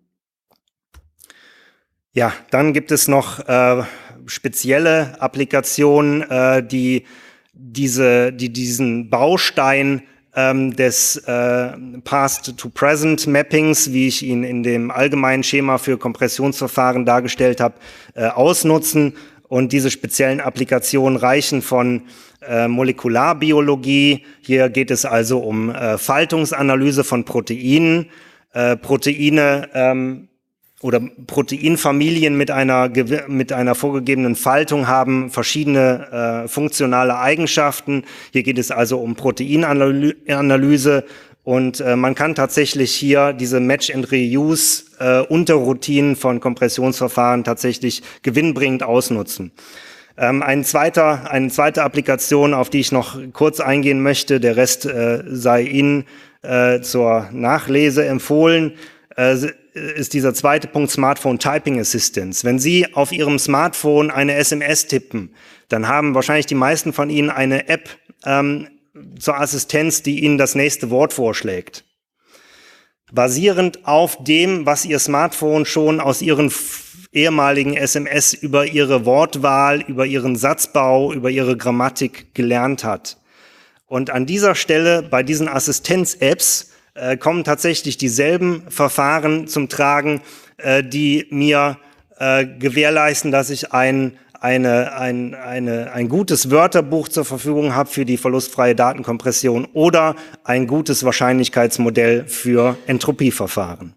Ja, dann gibt es noch äh, spezielle Applikationen, äh, die, diese, die diesen Baustein Ähm, des äh, Past-to-Present-Mappings, wie ich ihn in dem allgemeinen Schema für Kompressionsverfahren dargestellt habe, äh, ausnutzen. Und diese speziellen Applikationen reichen von äh, Molekularbiologie. Hier geht es also um äh, Faltungsanalyse von Proteinen, äh, Proteine ähm, oder Proteinfamilien mit einer, mit einer vorgegebenen Faltung haben verschiedene äh, funktionale Eigenschaften. Hier geht es also um Proteinanalyse und äh, man kann tatsächlich hier diese Match-and-Reuse äh, Unterroutinen von Kompressionsverfahren tatsächlich gewinnbringend ausnutzen. Ähm, ein zweiter, eine zweite Applikation, auf die ich noch kurz eingehen möchte, der Rest äh, sei Ihnen äh, zur Nachlese empfohlen, äh, ist dieser zweite Punkt Smartphone Typing Assistance. Wenn Sie auf Ihrem Smartphone eine S M S tippen, dann haben wahrscheinlich die meisten von Ihnen eine App ähm, zur Assistenz, die Ihnen das nächste Wort vorschlägt. Basierend auf dem, was Ihr Smartphone schon aus Ihren ehemaligen S M S über Ihre Wortwahl, über Ihren Satzbau, über Ihre Grammatik gelernt hat. Und an dieser Stelle bei diesen Assistenz-Apps Äh, kommen tatsächlich dieselben Verfahren zum Tragen, äh, die mir äh, gewährleisten, dass ich ein, eine, ein, eine, ein gutes Wörterbuch zur Verfügung habe für die verlustfreie Datenkompression oder ein gutes Wahrscheinlichkeitsmodell für Entropieverfahren.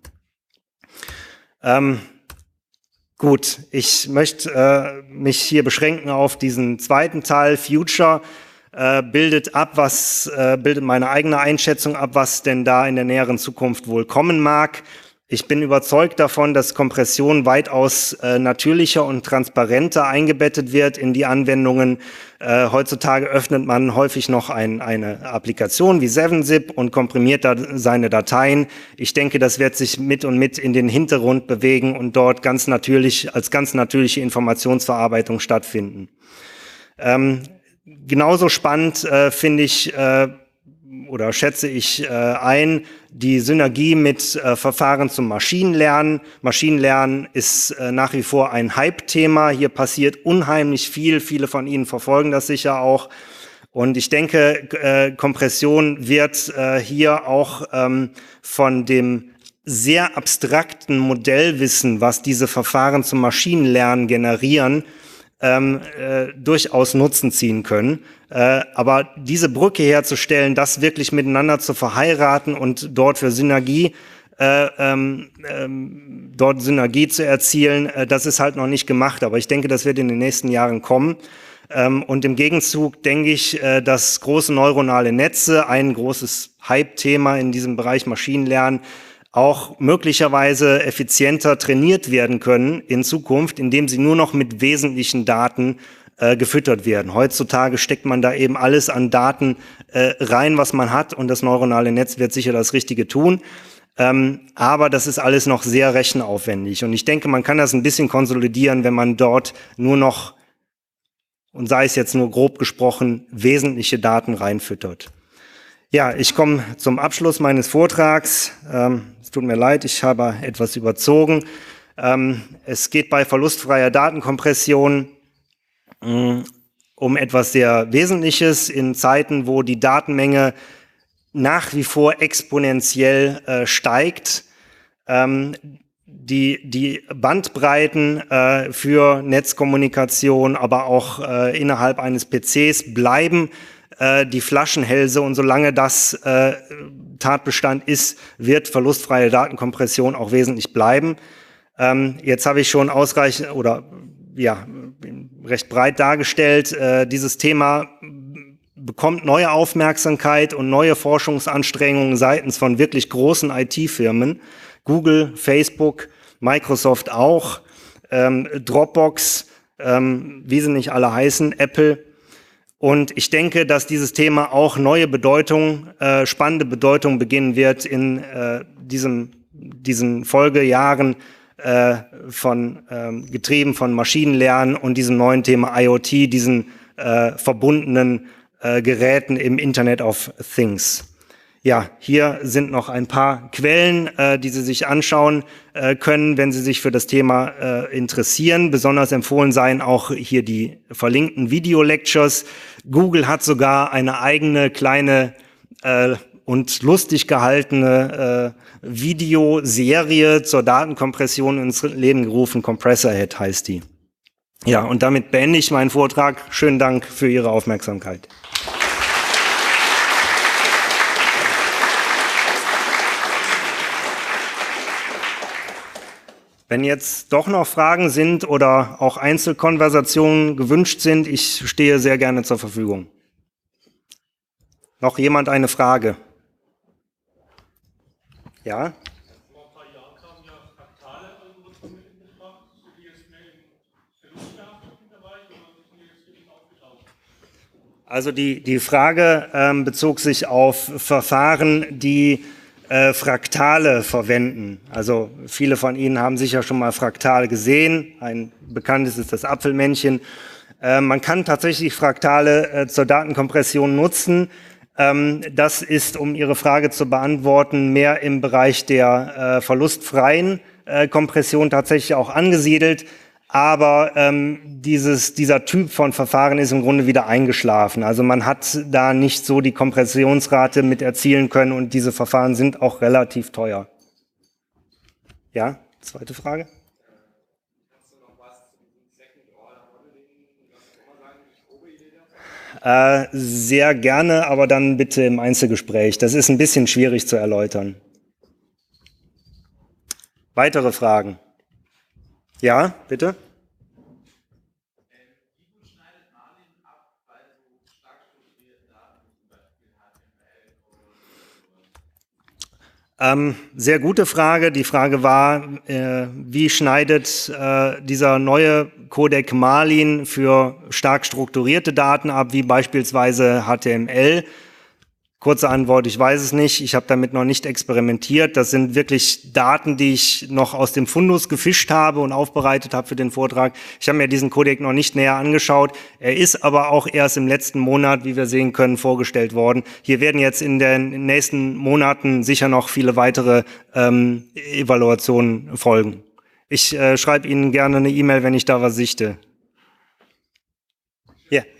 Ähm, gut, ich möchte äh, mich hier beschränken auf diesen zweiten Teil, Future. Äh, bildet ab, was äh, bildet meine eigene Einschätzung ab, was denn da in der näheren Zukunft wohl kommen mag. Ich bin überzeugt davon, dass Kompression weitaus äh, natürlicher und transparenter eingebettet wird in die Anwendungen. Äh, heutzutage öffnet man häufig noch ein, eine Applikation wie seven zip und komprimiert da seine Dateien. Ich denke, das wird sich mit und mit in den Hintergrund bewegen und dort ganz natürlich als ganz natürliche Informationsverarbeitung stattfinden. Ähm, Genauso spannend äh, finde ich äh, oder schätze ich äh, ein die Synergie mit äh, Verfahren zum Maschinenlernen. Maschinenlernen ist äh, nach wie vor ein Hype-Thema. Hier passiert unheimlich viel. Viele von Ihnen verfolgen das sicher auch. Und ich denke, äh, Kompression wird äh, hier auch ähm, von dem sehr abstrakten Modellwissen, was diese Verfahren zum Maschinenlernen generieren, Ähm, äh, durchaus Nutzen ziehen können. Äh, aber diese Brücke herzustellen, das wirklich miteinander zu verheiraten und dort für Synergie äh, ähm, ähm, dort Synergie zu erzielen. Äh, das ist halt noch nicht gemacht, aber ich denke, das wird in den nächsten Jahren kommen. Ähm, und im Gegenzug denke ich, äh, dass große neuronale Netze, ein großes Hype-Thema in diesem Bereich Maschinenlernen, auch möglicherweise effizienter trainiert werden können in Zukunft, indem sie nur noch mit wesentlichen Daten äh, gefüttert werden. Heutzutage steckt man da eben alles an Daten äh, rein, was man hat, und das neuronale Netz wird sicher das Richtige tun. Ähm, aber das ist alles noch sehr rechenaufwendig. Und ich denke, man kann das ein bisschen konsolidieren, wenn man dort nur noch, und sei es jetzt nur grob gesprochen, wesentliche Daten reinfüttert. Ja, ich komme zum Abschluss meines Vortrags. Ähm, es tut mir leid, ich habe etwas überzogen. Ähm, es geht bei verlustfreier Datenkompression mh, um etwas sehr Wesentliches in Zeiten, wo die Datenmenge nach wie vor exponentiell äh, steigt. Ähm, die, die Bandbreiten äh, für Netzkommunikation, aber auch äh, innerhalb eines P Cs bleiben äh, die Flaschenhälse, und solange das äh, Tatbestand ist, wird verlustfreie Datenkompression auch wesentlich bleiben. Ähm, jetzt habe ich schon ausreichend oder ja recht breit dargestellt, äh, dieses Thema bekommt neue Aufmerksamkeit und neue Forschungsanstrengungen seitens von wirklich großen I T-Firmen. Google, Facebook, Microsoft auch, ähm, Dropbox, ähm, wie sie nicht alle heißen, Apple. Und ich denke, dass dieses Thema auch neue Bedeutung, äh, spannende Bedeutung beginnen wird in äh, diesem, diesen Folgejahren, äh, von, ähm, getrieben von Maschinenlernen und diesem neuen Thema I O T, diesen äh, verbundenen äh, Geräten im Internet of Things. Ja, hier sind noch ein paar Quellen, äh, die Sie sich anschauen äh, können, wenn Sie sich für das Thema äh, interessieren. Besonders empfohlen seien auch hier die verlinkten Video-Lectures. Google hat sogar eine eigene kleine äh, und lustig gehaltene äh, Videoserie zur Datenkompression ins Leben gerufen. Compressorhead heißt die. Ja, und damit beende ich meinen Vortrag. Schönen Dank für Ihre Aufmerksamkeit. Wenn jetzt doch noch Fragen sind oder auch Einzelkonversationen gewünscht sind, ich stehe sehr gerne zur Verfügung. Noch jemand eine Frage? Ja? Vor ein paar Jahren kamen ja fraktale Algorithmen in Betracht, die jetzt mehr im verlustbehafteten Bereich, wenn man sich mir jetzt wirklich aufgetaucht. Also die, die Frage ähm, bezog sich auf Verfahren, die äh, Fraktale verwenden. Also viele von Ihnen haben sicher schon mal Fraktal gesehen. Ein bekanntes ist das Apfelmännchen. Äh, man kann tatsächlich Fraktale äh, zur Datenkompression nutzen. Ähm, das ist, um Ihre Frage zu beantworten, mehr im Bereich der äh, verlustfreien äh, Kompression tatsächlich auch angesiedelt. Aber ähm, dieses, dieser Typ von Verfahren ist im Grunde wieder eingeschlafen. Also man hat da nicht so die Kompressionsrate mit erzielen können, und diese Verfahren sind auch relativ teuer. Ja, zweite Frage? Äh, sehr gerne, aber dann bitte im Einzelgespräch. Das ist ein bisschen schwierig zu erläutern. Weitere Fragen? Ja, bitte? Ähm, sehr gute Frage. Die Frage war, äh, wie schneidet äh, dieser neue Codec Marlin für stark strukturierte Daten ab, wie beispielsweise H T M L? Kurze Antwort, ich weiß es nicht. Ich habe damit noch nicht experimentiert. Das sind wirklich Daten, die ich noch aus dem Fundus gefischt habe und aufbereitet habe für den Vortrag. Ich habe mir diesen Codec noch nicht näher angeschaut. Er ist aber auch erst im letzten Monat, wie wir sehen können, vorgestellt worden. Hier werden jetzt in den nächsten Monaten sicher noch viele weitere ähm, Evaluationen folgen. Ich äh, schreibe Ihnen gerne eine E-Mail, wenn ich da was sichte. Ja. Yeah.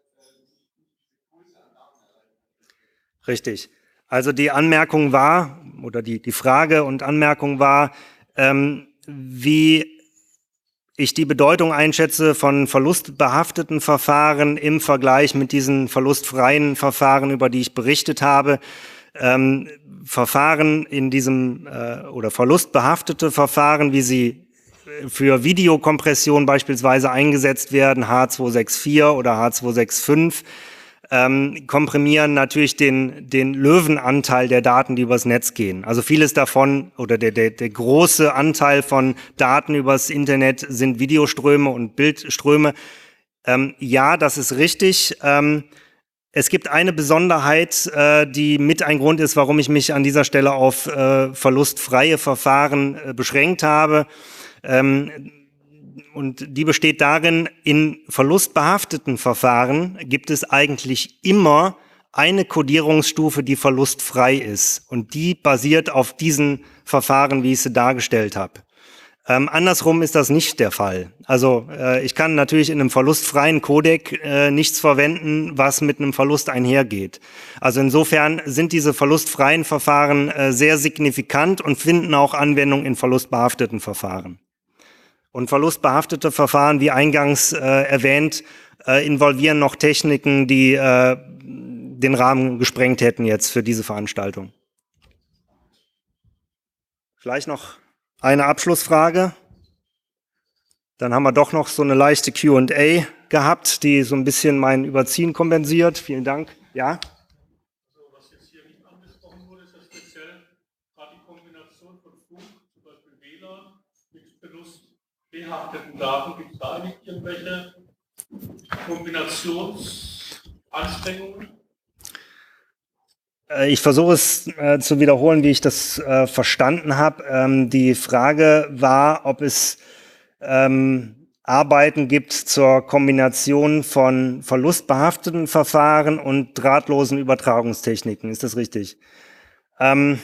Richtig. Also die Anmerkung war, oder die, die Frage und Anmerkung war, ähm, wie ich die Bedeutung einschätze von verlustbehafteten Verfahren im Vergleich mit diesen verlustfreien Verfahren, über die ich berichtet habe. Ähm, Verfahren in diesem äh, oder verlustbehaftete Verfahren, wie sie für Videokompression beispielsweise eingesetzt werden, H zwei sechs vier oder H zwei sechs fünf, ähm, komprimieren natürlich den, den Löwenanteil der Daten, die übers Netz gehen. Also vieles davon oder der, der, der große Anteil von Daten übers Internet sind Videoströme und Bildströme. Ähm, ja, das ist richtig. Ähm, es gibt eine Besonderheit, äh, die mit ein Grund ist, warum ich mich an dieser Stelle auf äh, verlustfreie Verfahren äh, beschränkt habe. Ähm, Und die besteht darin, in verlustbehafteten Verfahren gibt es eigentlich immer eine Kodierungsstufe, die verlustfrei ist. Und die basiert auf diesen Verfahren, wie ich sie dargestellt habe. Ähm, andersrum ist das nicht der Fall. Also äh, ich kann natürlich in einem verlustfreien Codec äh, nichts verwenden, was mit einem Verlust einhergeht. Also insofern sind diese verlustfreien Verfahren äh, sehr signifikant und finden auch Anwendung in verlustbehafteten Verfahren. Und verlustbehaftete Verfahren, wie eingangs äh, erwähnt, äh, involvieren noch Techniken, die äh, den Rahmen gesprengt hätten jetzt für diese Veranstaltung. Vielleicht noch eine Abschlussfrage. Dann haben wir doch noch so eine leichte Q und A gehabt, die so ein bisschen mein Überziehen kompensiert. Vielen Dank. Ja? Also was jetzt hier nicht angesprochen wurde, ist ja speziell gerade die Kombination von Funk, zum Beispiel W L A N, mit verlustbehafteten Daten. Gibt es da eigentlich irgendwelche Kombinationsanstrengungen? Ich versuche es äh, zu wiederholen, wie ich das äh, verstanden habe. Ähm, die Frage war, ob es ähm, Arbeiten gibt zur Kombination von verlustbehafteten Verfahren und drahtlosen Übertragungstechniken. Ist das richtig? Ähm,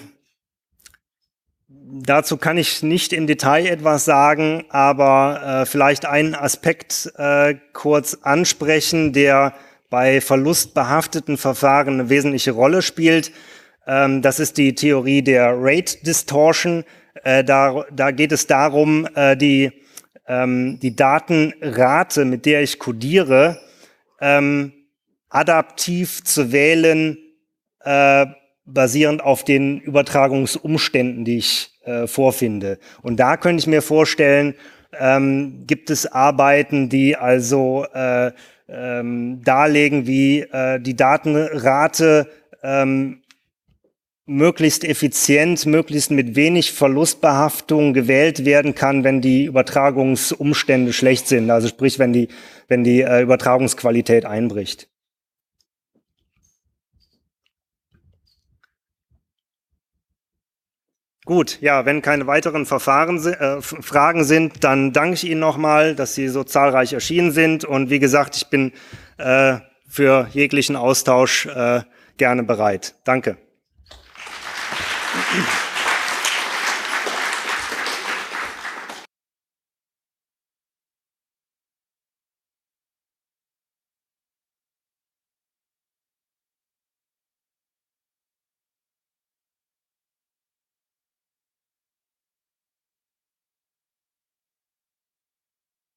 dazu kann ich nicht im Detail etwas sagen, aber äh, vielleicht einen Aspekt äh, kurz ansprechen, der bei verlustbehafteten Verfahren eine wesentliche Rolle spielt. Ähm, das ist die Theorie der Rate Distortion. Äh, da, da geht es darum, äh, die, ähm, die Datenrate, mit der ich codiere, ähm, adaptiv zu wählen, äh, basierend auf den Übertragungsumständen, die ich äh, vorfinde. Und da könnte ich mir vorstellen, ähm, gibt es Arbeiten, die also äh, ähm, darlegen, wie äh, die Datenrate ähm, möglichst effizient, möglichst mit wenig Verlustbehaftung gewählt werden kann, wenn die Übertragungsumstände schlecht sind. Also sprich, wenn die, wenn die äh, Übertragungsqualität einbricht. Gut, ja, wenn keine weiteren Verfahren, äh, Fragen sind, dann danke ich Ihnen nochmal, dass Sie so zahlreich erschienen sind. Und wie gesagt, ich bin äh, für jeglichen Austausch äh, gerne bereit. Danke.